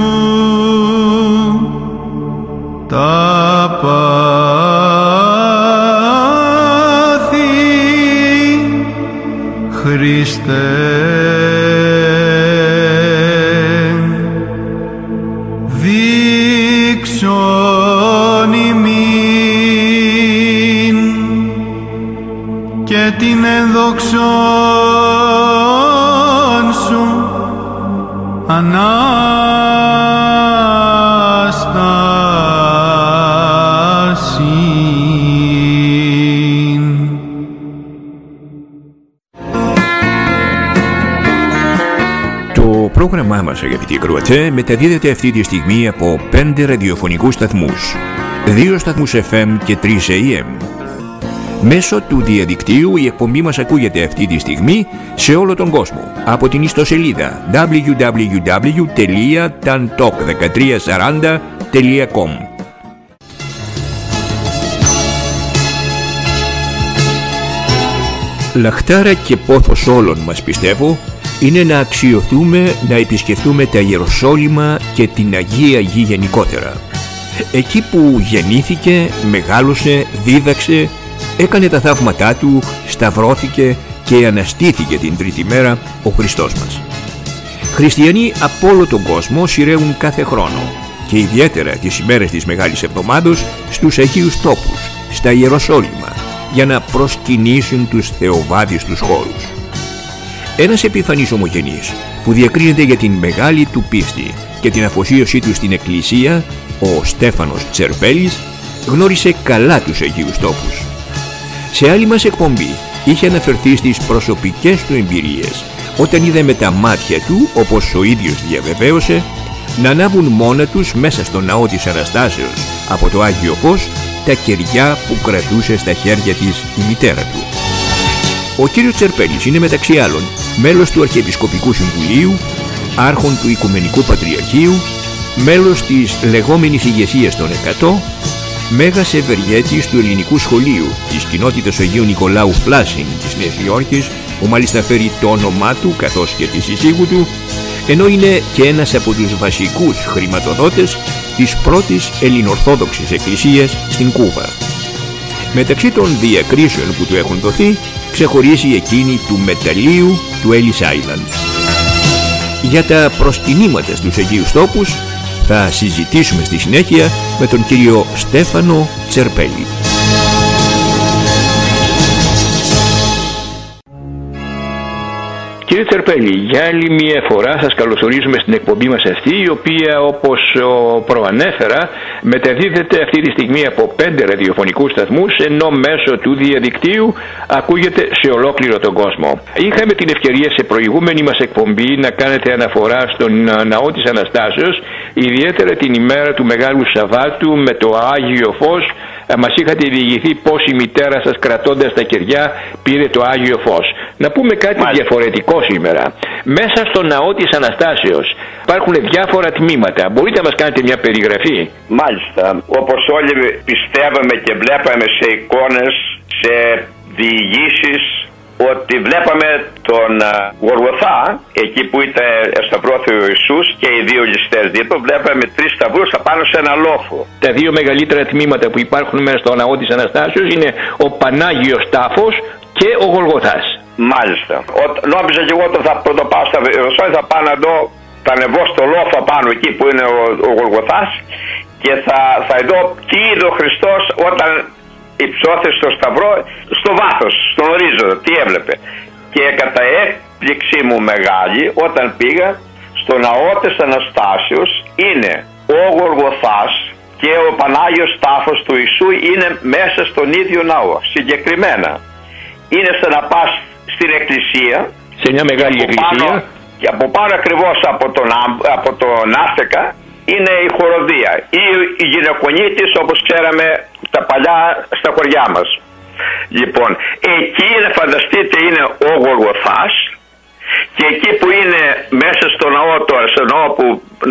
τα πάθη, Χριστέ, δείξον ημίν και την ενδοξόν σου Ανάσταση. Το πρόγραμμά μας, αγαπητοί ακροατές, μεταδίδεται αυτή τη στιγμή από 5 ραδιοφωνικούς σταθμούς, 2 σταθμούς FM και 3 AM. Μέσω του διαδικτύου η εκπομπή μας ακούγεται αυτή τη στιγμή σε όλο τον κόσμο από την ιστοσελίδα www.tantalk1340.com. Λαχτάρα και πόθος όλων μας, πιστεύω, είναι να αξιωθούμε να επισκεφτούμε τα Ιεροσόλυμα και την Αγία Γη γενικότερα. Εκεί που γεννήθηκε, μεγάλωσε, δίδαξε, έκανε τα θαύματά του, σταυρώθηκε και αναστήθηκε την τρίτη μέρα ο Χριστός μας. Χριστιανοί από όλο τον κόσμο σειραίουν κάθε χρόνο και ιδιαίτερα τις ημέρες της Μεγάλης Εβδομάδος στους Αγίους Τόπους, στα Ιεροσόλυμα, για να προσκυνήσουν τους θεοβάδιστους χώρους. Ένας επιφανής ομογενής που διακρίνεται για την μεγάλη του πίστη και την αφοσίωσή του στην Εκκλησία, ο Στέφανος Τσερπέλης, γνώρισε καλά τους Αγίους Τόπους. Σε άλλη μας εκπομπή είχε αναφερθεί στις προσωπικές του εμπειρίες όταν είδε με τα μάτια του, όπως ο ίδιος διαβεβαίωσε, να ανάβουν μόνα τους μέσα στο ναό της Αναστάσεως από το Άγιο Φως τα κεριά που κρατούσε στα χέρια της η μητέρα του. Ο κύριος Τσερπέλης είναι μεταξύ άλλων μέλος του Αρχιεπισκοπικού Συμβουλίου, άρχον του Οικουμενικού Πατριαρχείου, μέλος της λεγόμενης ηγεσίας των 100, μέγας ευεργέτης του Ελληνικού Σχολείου της κοινότητας Αγίου Νικολάου Φλάσινγκ της Νέας Υόρκης, που μάλιστα φέρει το όνομά του καθώς και τη συζύγου του, ενώ είναι και ένας από τους βασικούς χρηματοδότες της πρώτης ελληνοορθόδοξης εκκλησίας στην Κούβα. Μεταξύ των διακρίσεων που του έχουν δοθεί, ξεχωρίζει εκείνη του μεταλλείου του Ellis Island. Για τα προσκυνήματα στους Αγίους Τόπους θα συζητήσουμε στη συνέχεια με τον κύριο Στέφανο Τσερπέλη. Κύριε Τσερπέλη, για άλλη μια φορά σας καλωσορίζουμε στην εκπομπή μας αυτή, η οποία, όπως προανέφερα, μεταδίδεται αυτή τη στιγμή από 5 ραδιοφωνικούς σταθμούς, ενώ μέσω του διαδικτύου ακούγεται σε ολόκληρο τον κόσμο. Είχαμε την ευκαιρία σε προηγούμενη μας εκπομπή να κάνετε αναφορά στον ναό της Αναστάσεως, ιδιαίτερα την ημέρα του Μεγάλου Σαββάτου με το Άγιο Φως. Μας είχατε διηγηθεί πως η μητέρα σας, κρατώντας τα κεριά, πήρε το Άγιο Φως. Να πούμε κάτι διαφορετικό σήμερα. Μέσα στο ναό της Αναστάσεως υπάρχουν διάφορα τμήματα. Μπορείτε να μας κάνετε μια περιγραφή? Μάλιστα. Όπως όλοι πιστεύαμε και βλέπαμε σε εικόνες, σε διηγήσεις, ότι βλέπαμε τον Γολγοθά, εκεί που ήταν σταυρώθη ο Ιησούς και οι δύο ληστές δίπλα, βλέπαμε 3 σταυρούς απάνω σε ένα λόφο. Τα δύο μεγαλύτερα τμήματα που υπάρχουν μέσα στο ναό της Αναστάσεως είναι ο Πανάγιος Τάφος και ο Γολγοθάς. Μάλιστα. Νόμιζα και εγώ ότι θα πρωτοπάω στα Ιεροσόλυμα, θα πάω να δω, θα ανεβώ στο λόφο πάνω εκεί που είναι ο Γολγοθάς και θα δω τι είδε ο Χριστός όταν υψώθηκε στο σταυρό, στο βάθος, στον ορίζοντα, τι έβλεπε. Και κατά έκπληξή μου μεγάλη, όταν πήγα στο ναό της Αναστάσεως, είναι ο Γολγοθάς και ο Πανάγιος Τάφος του Ιησού είναι μέσα στον ίδιο ναό, συγκεκριμένα. Είναι σαν να πας στην εκκλησία, σε μια μεγάλη εκκλησία, και από πάνω ακριβώς από τον Άστεκα είναι η χοροδία ή η γυναικονίτης, όπως ξέραμε τα παλιά στα χωριά μας. Λοιπόν, εκεί είναι, φανταστείτε, είναι ο Γολγοθάς, και εκεί που είναι μέσα στο ναό τώρα, στο ναό που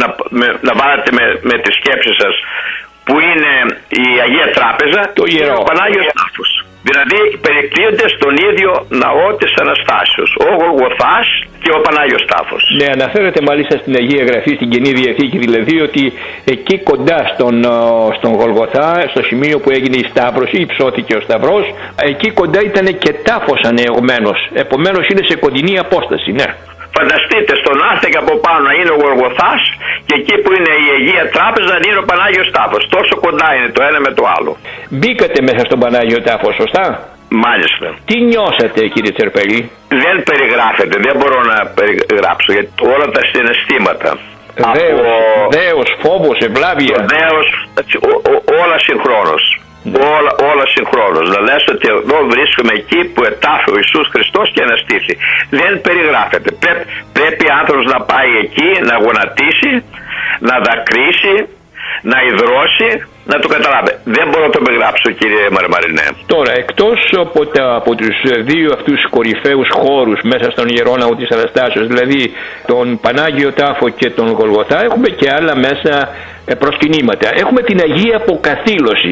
να βάλετε με τις σκέψεις σας, που είναι η Αγία Τράπεζα, το ιερό, ο Πανάγιος Τάφος. Δηλαδή περικλείονται στον ίδιο ναό της Αναστάσεως, ο Γολγοθάς και ο Πανάγιος Τάφος. Ναι, αναφέρεται μάλιστα στην Αγία Γραφή, στην Καινή Διαθήκη δηλαδή, ότι εκεί κοντά στον Γολγοθά, στο σημείο που έγινε η Σταύρωση, υψώθηκε ο Σταυρός, εκεί κοντά ήταν και τάφος ανεωγμένος, επομένως είναι σε κοντινή απόσταση, ναι. Φανταστείτε, στον Άστεκα από πάνω να είναι ο Γολγοθάς και εκεί που είναι η Αγία Τράπεζα να είναι ο Πανάγιος Τάφος. Τόσο κοντά είναι το ένα με το άλλο. Μπήκατε μέσα στον Πανάγιο Τάφο, σωστά? Μάλιστα. Τι νιώσατε, κύριε Τσερπέλη? Δεν περιγράφεται, δεν μπορώ να περιγράψω, γιατί όλα τα συναισθήματα. Δέος, φόβος, ευλάβεια. Δέος, όλα συγχρόνως. Όλα συγχρόνως. Να λες ότι εδώ βρίσκομαι εκεί που ετάφη ο Ιησούς Χριστός και αναστήθη. Δεν περιγράφεται. Πρέπει άνθρωπος να πάει εκεί, να γονατίσει, να δακρύσει, να υδρώσει, να το καταλάβει. Δεν μπορώ να το περιγράψω, κύριε Μαρμαρινέ. Τώρα, εκτός από τους δύο αυτούς κορυφαίους χώρους μέσα στον Ιερό Ναό της Αναστάσεως, δηλαδή τον Πανάγιο Τάφο και τον Γολγοθά, έχουμε και άλλα μέσα προσκυνήματα. Έχουμε την Αγία Αποκαθήλωση.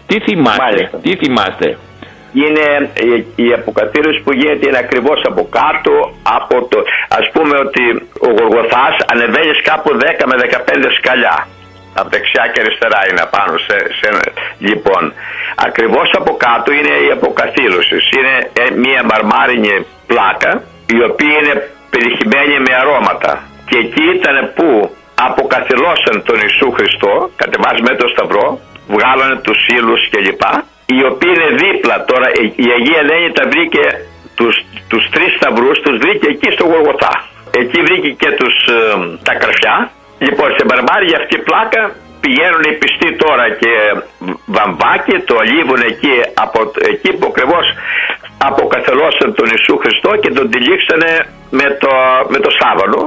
Τι θυμάστε? Είναι η αποκαθήλωση που γίνεται, είναι ακριβώς από κάτω από το, ας πούμε ότι ο Γολγοθάς ανεβαίνεις κάπου 10 με 15 σκαλιά. Από δεξιά και αριστερά είναι απάνω λοιπόν, ακριβώς από κάτω είναι η αποκαθήλωση. Είναι μια μαρμάρινη πλάκα η οποία είναι περιχυμένη με αρώματα. Και εκεί ήταν που αποκαθηλώσαν τον Ιησού Χριστό, κατεβάσαμε το σταυρό, βγάλανε τους ύλους κλπ. Οι οποίοι είναι δίπλα. Τώρα η Αγία Ελένη τα βρήκε, τους τρεις σταυρούς τους βρήκε εκεί στο Γολγοθά. Εκεί βρήκε και τα καρφιά. Λοιπόν, σε μαρμάρια αυτή πλάκα πηγαίνουν οι πιστοί τώρα και βαμβάκι, το αλίβουν εκεί που ακριβώς αποκαθελώσαν τον Ιησού Χριστό και τον τυλίξανε με το σάβανο.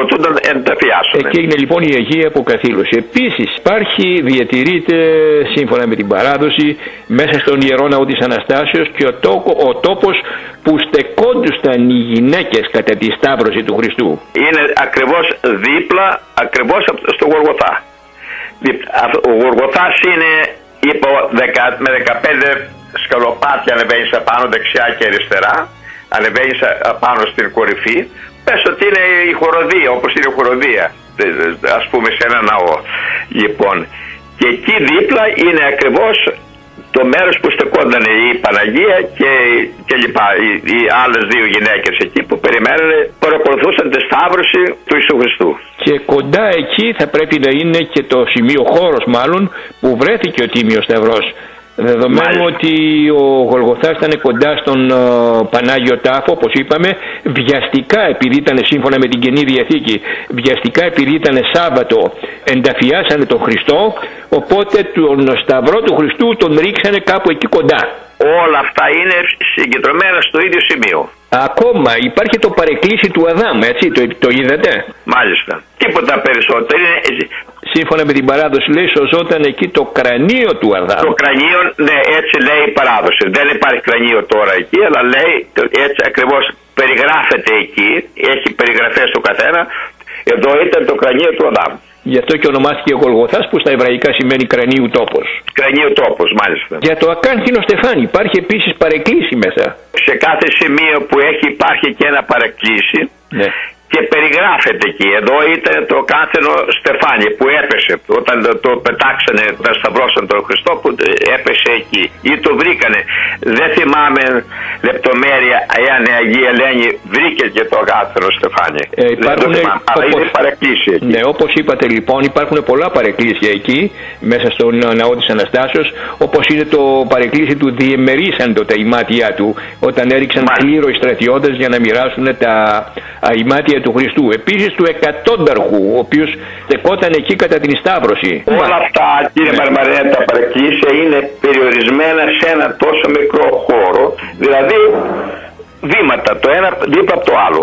Εκεί είναι λοιπόν η Αγία Αποκαθήλωση. Επίσης διατηρείται σύμφωνα με την παράδοση μέσα στον Ιερό Ναό της Αναστάσεως και ο τόπος που στεκόντουσαν οι γυναίκες κατά τη σταύρωση του Χριστού. Είναι ακριβώς δίπλα, ακριβώς στο Γολγοθά. Ο Γολγοθάς είναι με 15 σκαλοπάτια, ανεβαίνεις απάνω δεξιά και αριστερά, ανεβαίνεις απάνω στην κορυφή. Πες ότι είναι η χοροδία, όπως είναι η χοροδία, ας πούμε, σε ένα ναό. Λοιπόν, και εκεί δίπλα είναι ακριβώς το μέρος που στεκόταν η Παναγία και λοιπά. Οι άλλες δύο γυναίκες εκεί που παρακολουθούσαν τη σταύρωση του Ιησού Χριστού. Και κοντά εκεί θα πρέπει να είναι και το σημείο, χώρος μάλλον, που βρέθηκε ο Τίμιος Σταυρός. Δεδομένου ότι ο Γολγοθάς ήταν κοντά στον Πανάγιο Τάφο, όπως είπαμε, βιαστικά, επειδή ήταν σύμφωνα με την Καινή Διαθήκη, βιαστικά επειδή ήταν Σάββατο, ενταφιάσανε τον Χριστό, οπότε τον Σταυρό του Χριστού τον ρίξανε κάπου εκεί κοντά. Όλα αυτά είναι συγκεντρωμένα στο ίδιο σημείο. Ακόμα υπάρχει το παρεκκλήσι του Αδάμ, έτσι, το είδατε? Μάλιστα. Τίποτα περισσότερο. Σύμφωνα με την παράδοση λέει σωζόταν εκεί το κρανίο του Αδάμ. Το κρανίο, ναι, έτσι λέει η παράδοση. Δεν υπάρχει κρανίο τώρα εκεί, αλλά λέει έτσι ακριβώς περιγράφεται εκεί. Έχει περιγραφές στο καθένα. Εδώ ήταν το κρανίο του Αδάμ. Γι' αυτό και ονομάστηκε Γολγοθάς, που στα εβραϊκά σημαίνει κρανίου τόπος. Κρανίου τόπος, μάλιστα. Για το ακάνθινο στεφάνι υπάρχει επίσης παρεκκλήσι μέσα. Σε κάθε σημείο που υπάρχει και ένα παρεκκλήσι. Ναι. Και περιγράφεται εκεί. Εδώ ήταν το κάθενο στεφάνι που έπεσε όταν το πετάξανε, τα σταυρώσαν τον Χριστό, που έπεσε εκεί ή το βρήκανε. Δεν θυμάμαι λεπτομέρεια εάν η Αγία Ελένη βρήκε και το κάθενο στεφάνι. Αλλά είναι παρεκκλήσια εκεί. Ναι, όπως είπατε λοιπόν, υπάρχουν πολλά παρεκκλήσια εκεί μέσα στον Ναό της Αναστάσεως, όπως είναι το παρεκκλήσι του διεμερίσαν τα ημάτια του όταν έριξαν κλήρο οι στρατιώτες για να μοιράσουν τα ημάτια του Χριστού. Επίσης του εκατόνταρχου, ο οποίος στεκόταν εκεί κατά την Σταύρωση. Όλα αυτά, κύριε Μαρμαρινέ, τα παρεκκλήσια είναι περιορισμένα σε ένα τόσο μικρό χώρο, δηλαδή βήματα, το ένα δίπλα από το άλλο.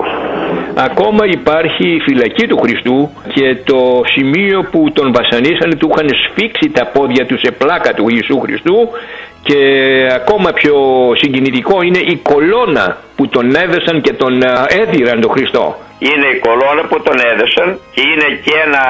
Ακόμα υπάρχει η φυλακή του Χριστού και το σημείο που τον βασανίσανε, του είχαν σφίξει τα πόδια του σε πλάκα του Ιησού Χριστού, και ακόμα πιο συγκινητικό είναι η κολόνα που τον έδεσαν και τον έδιραν τον Χριστό. Είναι η κολόνα που τον έδεσαν και είναι και ένα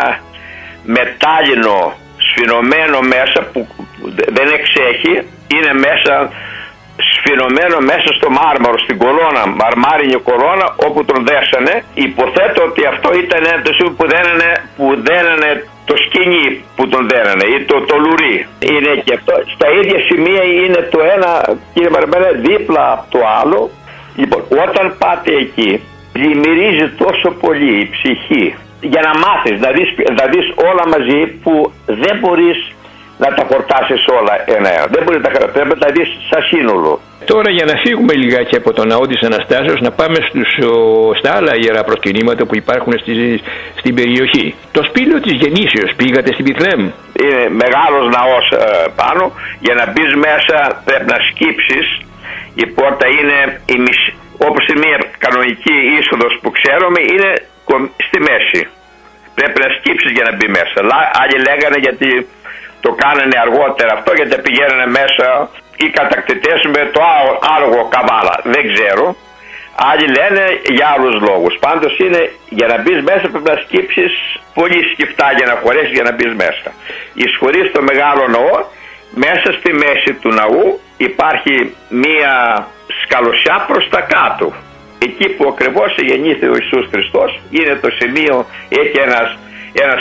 μετάλλινο σφινωμένο μέσα που δεν εξέχει, είναι μέσα σφινωμένο μέσα στο μάρμαρο, στην κολόνα, μαρμάρινη κολόνα όπου τον δέσανε. Υποθέτω ότι αυτό ήταν το σημείο που δένανε το σκηνή που τον δένανε ή το λουρί. Είναι και αυτό. Στα ίδια σημεία είναι το ένα, κύριε Μαρμαρινέ, δίπλα από το άλλο. Λοιπόν, όταν πάτε εκεί, πλημμυρίζει τόσο πολύ η ψυχή για να μάθεις, να δεις όλα μαζί που δεν μπορείς να τα χορτάσεις όλα ένα. Δεν μπορείς να τα χορτάσεις, πρέπει να τα δεις σαν σύνολο. Τώρα για να φύγουμε λιγάκι από τον Ναό της Αναστάσεως, να πάμε στα άλλα ιερά προσκυνήματα που υπάρχουν στην περιοχή. Το σπήλαιο της Γεννήσεως, πήγατε στην Πηθλέμ? είναι μεγάλος ναός πάνω. Για να μπεις μέσα πρέπει να σκύψεις. Η πόρτα είναι όπως είναι μια κανονική είσοδος που ξέρουμε, είναι στη μέση. Πρέπει να σκύψεις για να μπει μέσα. Άλλοι λέγανε γιατί το κάνανε αργότερα αυτό, γιατί πηγαίνανε μέσα οι κατακτητές με το άλογο καβάλα. Δεν ξέρω. Άλλοι λένε για άλλους λόγους. Πάντως είναι για να μπεις μέσα πρέπει να σκύψεις πολύ σκυφτά για να χωρέσεις για να μπεις μέσα. Εισχωρείς στο μεγάλο ναό. Μέσα στη μέση του ναού υπάρχει μία σκαλωσιά προς τα κάτω. Εκεί που ακριβώς γεννήθη ο Ιησούς Χριστός είναι το σημείο, έχει ένα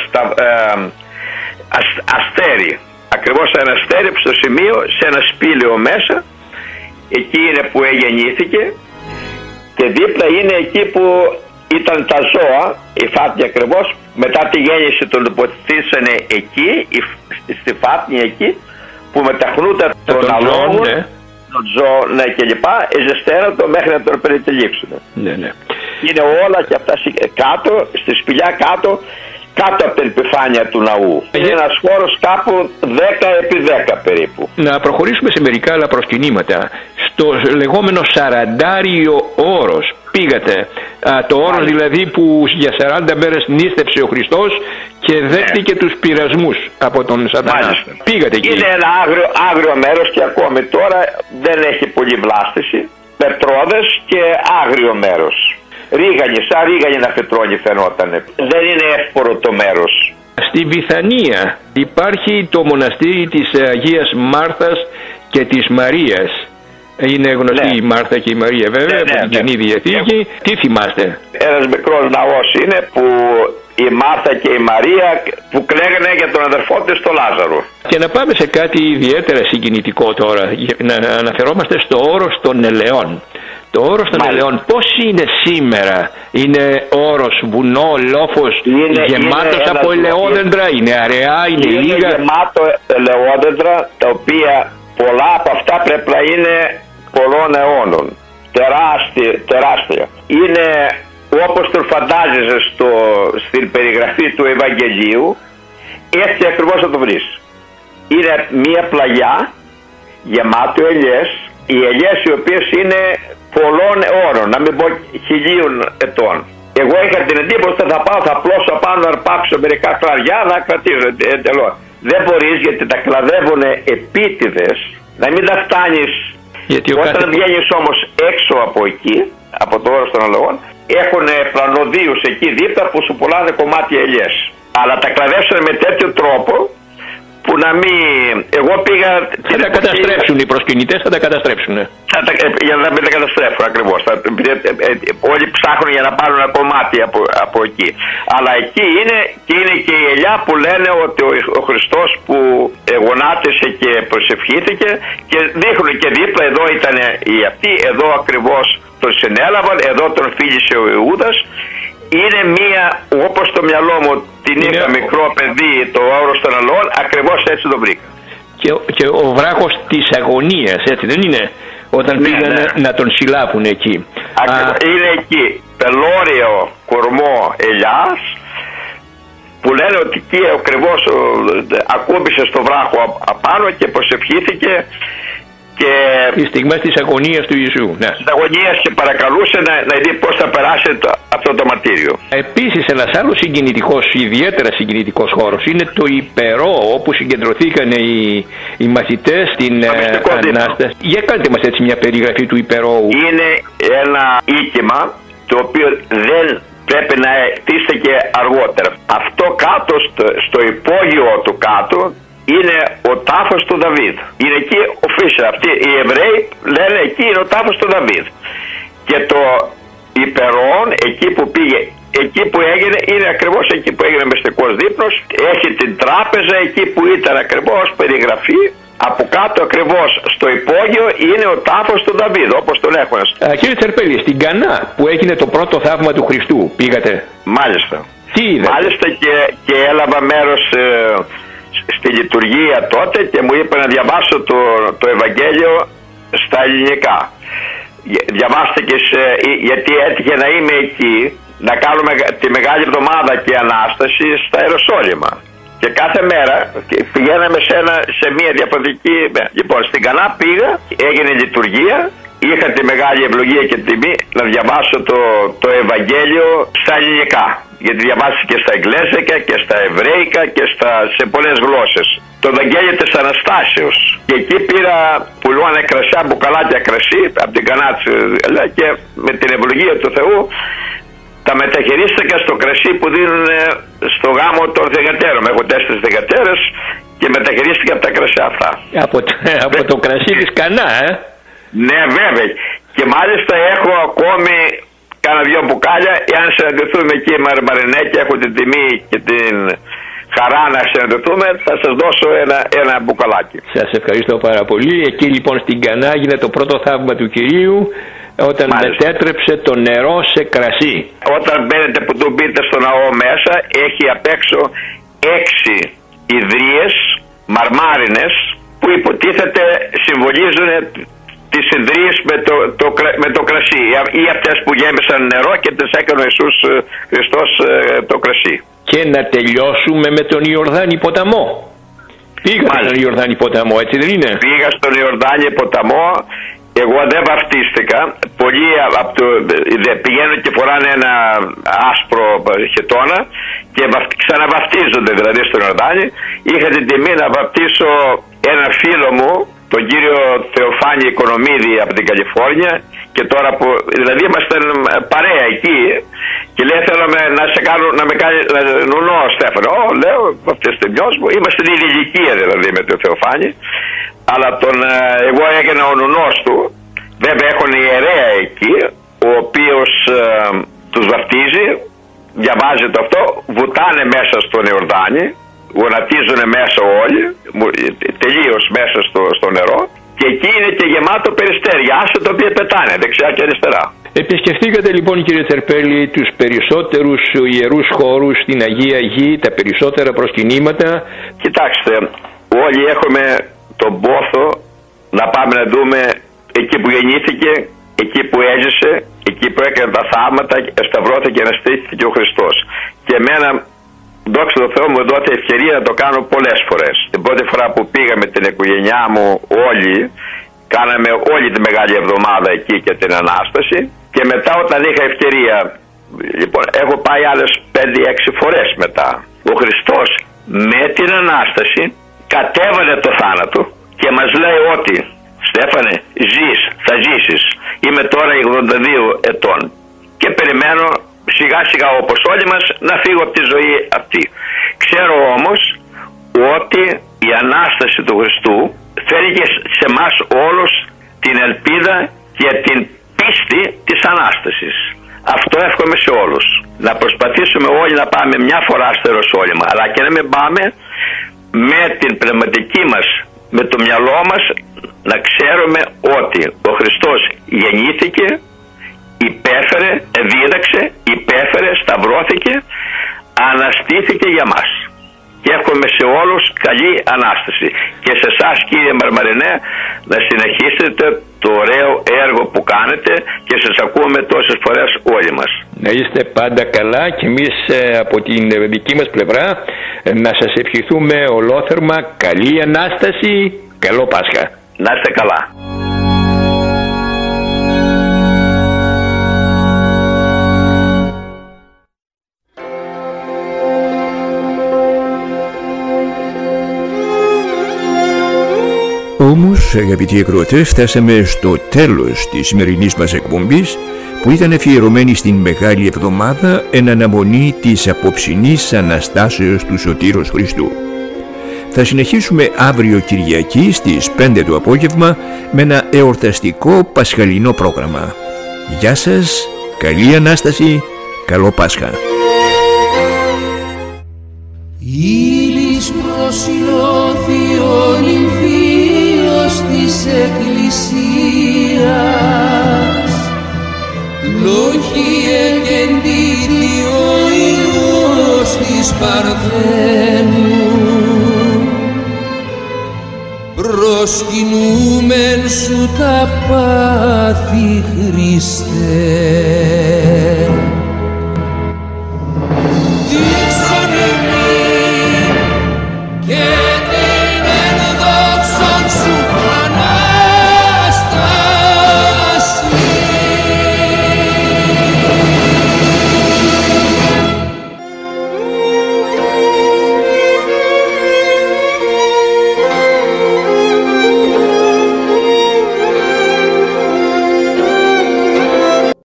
αστέρι. Ακριβώς ένα αστέρι στο σημείο, σε ένα σπήλαιο μέσα. Εκεί είναι που γεννήθηκε. Και δίπλα είναι εκεί που ήταν τα ζώα, η φάτνη ακριβώς. Μετά τη γέννηση τον τοποθετήσανε εκεί, στη φάτνη εκεί, που μεταχνούνται τον αλόγο, τον ζώο, ναι, και λοιπά, ζεσταίνονται μέχρι να τον περιτυλίξουν. Ναι, ναι. Είναι όλα και αυτά κάτω, στη σπηλιά κάτω από την επιφάνεια του ναού. Είναι ένας χώρος κάπου 10 επί 10 περίπου. Να προχωρήσουμε σε μερικά άλλα προσκυνήματα. Στο λεγόμενο Σαραντάριο όρος πήγατε. Το όρος δηλαδή που για 40 μέρες νήστευσε ο Χριστός και δέχτηκε τους πειρασμούς από τον Σατανά. Πήγατε εκεί. Είναι ένα άγριο μέρος και ακόμη τώρα δεν έχει πολύ βλάστηση. Πετρόδες και άγριο μέρος. Ρίγανη, σαν ρίγανη να φετρώνει φαινότανε. Δεν είναι εύπορο το μέρος. Στη Βηθανία υπάρχει το μοναστήρι της Αγίας Μάρθας και της Μαρίας. Είναι γνωστή η Μάρθα και η Μαρία βέβαια από την Καινή Διαθήκη. Τι θυμάστε? Ένας μικρός ναός είναι που η Μάρθα και η Μαρία που κλαίγανε για τον αδερφό της τον Λάζαρο. Και να πάμε σε κάτι ιδιαίτερα συγκινητικό τώρα. Να αναφερόμαστε στο όρος των ελαιών. Το όρος των ελαιών πώς είναι σήμερα? Είναι όρος, βουνό, λόφος, γεμάτος από ελαιόδεντρα, είναι αραιά, είναι λίγα? Είναι γεμάτο ελαιόδεντρα, τα οποία πολλά από αυτά πρέπει να είναι πολλών αιώνων. Τεράστια. Είναι όπως τον φαντάζεσαι στην περιγραφή του Ευαγγελίου, έτσι ακριβώς θα το βρεις. Είναι μια πλαγιά γεμάτο ελιές, οι ελιές οι οποίες είναι πολλών αιώνων, να μην πω 1000 ετών. Εγώ είχα την εντύπωση ότι θα πάω, θα πλώσω πάνω, να αρπάξω μερικά κλαδιά, να κρατήσω εντελώς. Δεν μπορείς, γιατί τα κλαδεύουν επίτηδες, να μην τα φτάνεις. Όταν βγαίνεις όμως έξω από εκεί, από το όρος των αλογών, έχουν πλανοδίους εκεί δίπλα που σου πουλάνε κομμάτια ελιές. Αλλά τα κλαδεύσανε με τέτοιο τρόπο που να μην... Εγώ πήγα... Θα τα καταστρέψουν οι προσκυνητές, θα τα καταστρέψουν. Για να μην τα καταστρέφουν ακριβώς. Όλοι ψάχνουν για να πάρουν ένα κομμάτι από εκεί. Αλλά εκεί είναι και η ελιά που λένε ότι ο Χριστός που γονάτισε και προσευχήθηκε, και δείχνουν και δίπλα, εδώ ήταν οι αυτοί, εδώ ακριβώς τον συνέλαβαν, εδώ τον φίλησε ο Ιούδας. Είναι μία, όπως το μυαλό μου την είχα μικρό παιδί, το όρος των αλόγων, ακριβώς έτσι το βρήκα. Και ο βράχος της αγωνίας, έτσι δεν είναι? Όταν πήγαν να τον συλλάβουν εκεί. Είναι εκεί, πελώριο κορμό ελιάς, που λένε ότι εκεί ακριβώς ακούμπησε στο βράχο απάνω και προσευχήθηκε. Και οι στιγμές της αγωνίας του Ιησού. Ναι. Της αγωνίας, και παρακαλούσε να δει πώς θα περάσει αυτό το μαρτύριο. Επίσης ένας άλλος ιδιαίτερα συγκινητικός χώρος είναι το Υπερό, όπου συγκεντρωθήκαν οι μαθητές στην Ανάσταση. Για κάντε μας έτσι μια περιγραφή του Υπερώου. Είναι ένα οίκημα το οποίο δεν πρέπει να χτίσεται και αργότερα. Αυτό κάτω στο υπόγειο του κάτω είναι ο τάφος του Δαβίδ. Είναι εκεί official. Αυτοί οι Εβραίοι λένε εκεί είναι ο τάφος του Δαβίδ. Και το Υπερών, εκεί που πήγε, εκεί που έγινε, είναι ακριβώς εκεί που έγινε μυστικός δείπνος. Έχει την τράπεζα εκεί που ήταν ακριβώς περιγραφή. Από κάτω ακριβώς στο υπόγειο είναι ο τάφος του Δαβίδ, όπως τον έχουν. Κύριε Τσερπέλη, στην Κανά που έγινε το πρώτο θαύμα του Χριστού, πήγατε? Μάλιστα. Τι είδατε? Μάλιστα, και έλαβα μέρος στη λειτουργία τότε, και μου είπε να διαβάσω το Ευαγγέλιο στα ελληνικά. Διαβάστε γιατί έτυχε να είμαι εκεί, να κάνουμε τη Μεγάλη Εβδομάδα και Ανάσταση στα Ιεροσόλυμα. Και κάθε μέρα πηγαίναμε σε μια διαφορετική. Λοιπόν, στην Κανά πήγα, έγινε λειτουργία. Είχα τη μεγάλη ευλογία και τιμή να διαβάσω το Ευαγγέλιο στα ελληνικά. Γιατί διαβάστηκε και στα Εγγλέζικα και στα Εβραίικα και σε πολλές γλώσσες. Το Ευαγγέλιο της Αναστάσεως. Και εκεί πήρα πουλώνα κρασιά, μπουκαλάκια κρασί από την Κανά και με την ευλογία του Θεού τα μεταχειρίστηκα στο κρασί που δίνουν στο γάμο των θυγατέρων. Έχω 4 θυγατέρες και μεταχειρίστηκα από τα κρασιά αυτά. Από το κρασί της Κανά, Ναι, βέβαια. Και μάλιστα έχω ακόμη κάνα 2 μπουκάλια. Εάν συναντηθούμε εκεί Μαρμαρινέ και έχω την τιμή και την χαρά να συναντηθούμε, θα σας δώσω ένα μπουκαλάκι. Σας ευχαριστώ πάρα πολύ. Εκεί λοιπόν στην Κανά έγινε το πρώτο θαύμα του Κυρίου, όταν μετέτρεψε το νερό σε κρασί. Όταν μπαίνετε που του μπείτε στο ναό μέσα, έχει απ' έξω 6 ιδρύες μαρμάρινες που υποτίθεται συμβολίζουν τις ιδρύες με το κρασί, ή αυτές που γέμισαν νερό και τις έκανε ο Ιησούς Χριστός το κρασί. Και να τελειώσουμε με τον Ιορδάνη ποταμό. Πήγα στον Ιορδάνη ποταμό, έτσι δεν είναι? Πήγα στον Ιορδάνη ποταμό. Εγώ δεν βαφτίστηκα. Πολλοί πηγαίνουν και φοράνε ένα άσπρο χετώνα και ξαναβαφτίζονται δηλαδή στον Ιορδάνη. Είχα την τιμή να βαφτίσω ένα φίλο μου, τον κύριο Θεοφάνη Οικονομίδη από την Καλιφόρνια, και τώρα που δηλαδή είμαστε παρέα εκεί και λέει θέλω να με κάνει νουνό Στέφανο. Λέω αυτές τις μιός μου, είμαστε την ίδια ηλικία δηλαδή με τον Θεοφάνη, αλλά εγώ έγινα ο νουνός του. Βέβαια έχουν ιερέα εκεί ο οποίος τους βαφτίζει, διαβάζει το αυτό, βουτάνε μέσα στον Ιορδάνη, γονατίζουν μέσα όλοι, τελείως μέσα στο νερό, και εκεί είναι και γεμάτο περιστέρια, άστα τα οποία πετάνε δεξιά και αριστερά. Επισκεφτήκατε λοιπόν, κύριε Τερπέλη, τους περισσότερους ιερούς χώρους στην Αγία Γη, τα περισσότερα προσκυνήματα? Κοιτάξτε, όλοι έχουμε τον πόθο να πάμε να δούμε εκεί που γεννήθηκε, εκεί που έζησε, εκεί που έκανε τα θαύματα, σταυρώθηκε και αναστήθηκε ο Χριστός. Και εμένα, δόξα τω Θεώ, μου δόθηκε ευκαιρία να το κάνω πολλές φορές. Την πρώτη φορά που πήγα με την οικογένειά μου όλοι, κάναμε όλη τη Μεγάλη Εβδομάδα εκεί και την Ανάσταση, και μετά όταν είχα ευκαιρία, λοιπόν, έχω πάει άλλες 5-6 φορές μετά. Ο Χριστός με την Ανάσταση κατέβαλε το θάνατο και μας λέει ότι Στέφανε, ζεις, θα ζήσεις. Είμαι τώρα 82 ετών και περιμένω σιγά σιγά όπως όλοι μας να φύγω από τη ζωή αυτή. Ξέρω όμως ότι η Ανάσταση του Χριστού φέρει σε εμάς όλους την ελπίδα και την πίστη της Ανάστασης. Αυτό εύχομαι σε όλους. Να προσπαθήσουμε όλοι να πάμε μια φορά στο Ιεροσόλυμα, αλλά και να μην πάμε με την πνευματική μας, με το μυαλό μας, να ξέρουμε ότι ο Χριστός γεννήθηκε, υπέφερε, δίδαξε, υπέφερε, σταυρώθηκε, αναστήθηκε για μας. Και εύχομαι σε όλους καλή Ανάσταση. Και σε εσάς, κύριε Μαρμαρινέ, να συνεχίσετε το ωραίο έργο που κάνετε και σας ακούμε τόσες φορές όλοι μας. Να είστε πάντα καλά, και εμείς από την δική μας πλευρά να σας ευχηθούμε ολόθερμα καλή Ανάσταση, καλό Πάσχα. Να είστε καλά. Όμως, αγαπητοί ακροατές, φτάσαμε στο τέλος της σημερινής μας εκπομπής, που ήταν αφιερωμένη στην Μεγάλη Εβδομάδα εν αναμονή της απόψινής Αναστάσεως του Σωτήρος Χριστού. Θα συνεχίσουμε αύριο Κυριακή στις 5 το απόγευμα με ένα εορταστικό πασχαλινό πρόγραμμα. Γεια σας, καλή Ανάσταση, καλό Πάσχα. Ήλις προσιλώθη ο νυμφίος της Εκκλησίας, λόγοι εκεντήθη ο Υιός της Παρθένου, προσκυνούμεν σου τα πάθη Χριστέ.